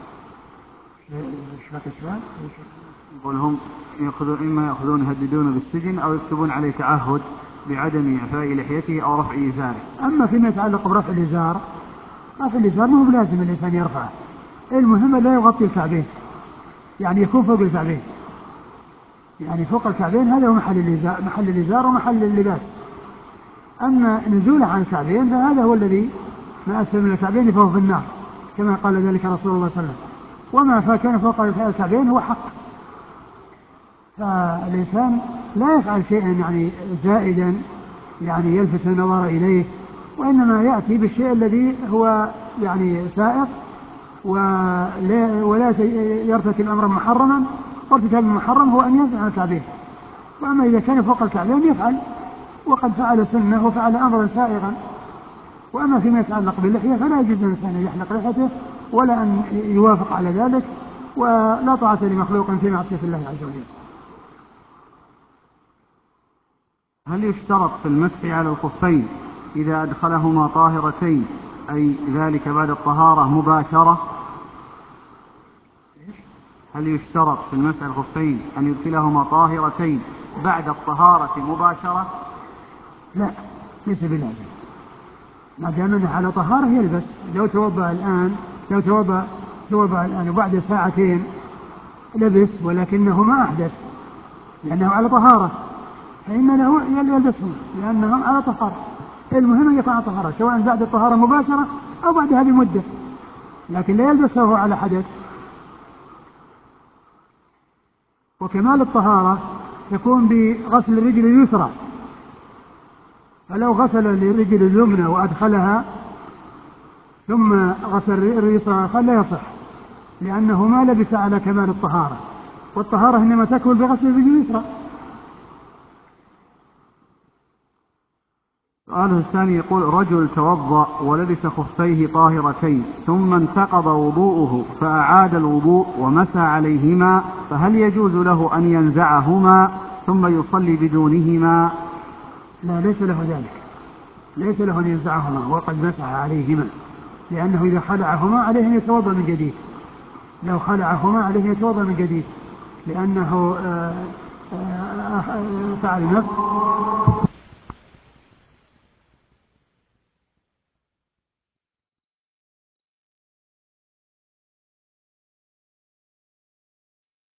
[SPEAKER 3] يقول هم إما يأخذون يهددون بالسجن أو يكتبون عليه تعهد بعدم إعفاء لحيته أو رفع إزاره.
[SPEAKER 2] أما فيما يتعلق برفع الإزار، رفع الإزار ما هو لازم الإنسان يرفعه، المهم لا يغطي الكعبين، يكون فوق الكعبين، فوق الكعبين، هذا هو محل الإزار ومحل اللباس. أما نزوله عن الكعبين فهذا هو الذي ما أسفل من الكعبين فهو في النار، كما قال ذلك رسول الله صلى الله عليه وسلم. وما فكان فوق الكعبين هو حق. فالإنسان لا يفعل شيئا زائدا يلفت النظر إليه، وإنما يأتي بالشيء الذي هو سائق، ولا يرتكب أمرا محرما، وارتكاب المحرم هو أن ينزع الكعبين. وأما إذا كان فوق الكعبين يفعل، وقد فعل سنة وفعل أمرا سائغا. وأما فيما يتعلق باللحية فلا يجوز الإنسان أن يحلق لحيته ولا أن يوافق على ذلك، ولا طاعة لمخلوق في معصية الله عز وجل.
[SPEAKER 3] هل يشترط في المسح على الخفين إذا أدخلهما طاهرتين، أي ذلك بعد الطهارة مباشرة؟ هل يشترط في المسح على الخفين أن يدخلهما طاهرتين بعد الطهارة مباشرة؟
[SPEAKER 2] لا، ليس بلازم، ما دام أنه على طهارة يلبس. لو توضأ الآن وبعد 2 ساعات لبس ولكنه ما أحدث، لأنه على طهارة، فإن له يلبسهم لأنهم على طهارة. المهم أن يكون على طهارة، سواء بعد الطهارة مباشرة أو بعدها بمدة، لكن لا يلبسه على حدث. وكمال الطهارة يكون بغسل الرجل اليسرى، فلو غسل الرجل اليمنى وأدخلها ثم غسل اليسرى فلا يصح، لأنه ما لبس على كمال الطهارة، والطهارة إنما تكمل بغسل الرجل اليسرى.
[SPEAKER 3] السؤال الثاني يقول: رجل توضأ ولبس خفيه طاهرتين ثم انتقض وضوءه فأعاد الوضوء ومسى عليهما، فهل يجوز له أن ينزعهما ثم يصلي بدونهما؟
[SPEAKER 2] لا، ليس له ذلك، ليس له أن ينزعهما وقد مسح عليهما، لأنه إذا خلعهما عليه أن يتوضأ من جديد، لو خلعهما عليه أن يتوضأ من جديد، لأنه فعل نفس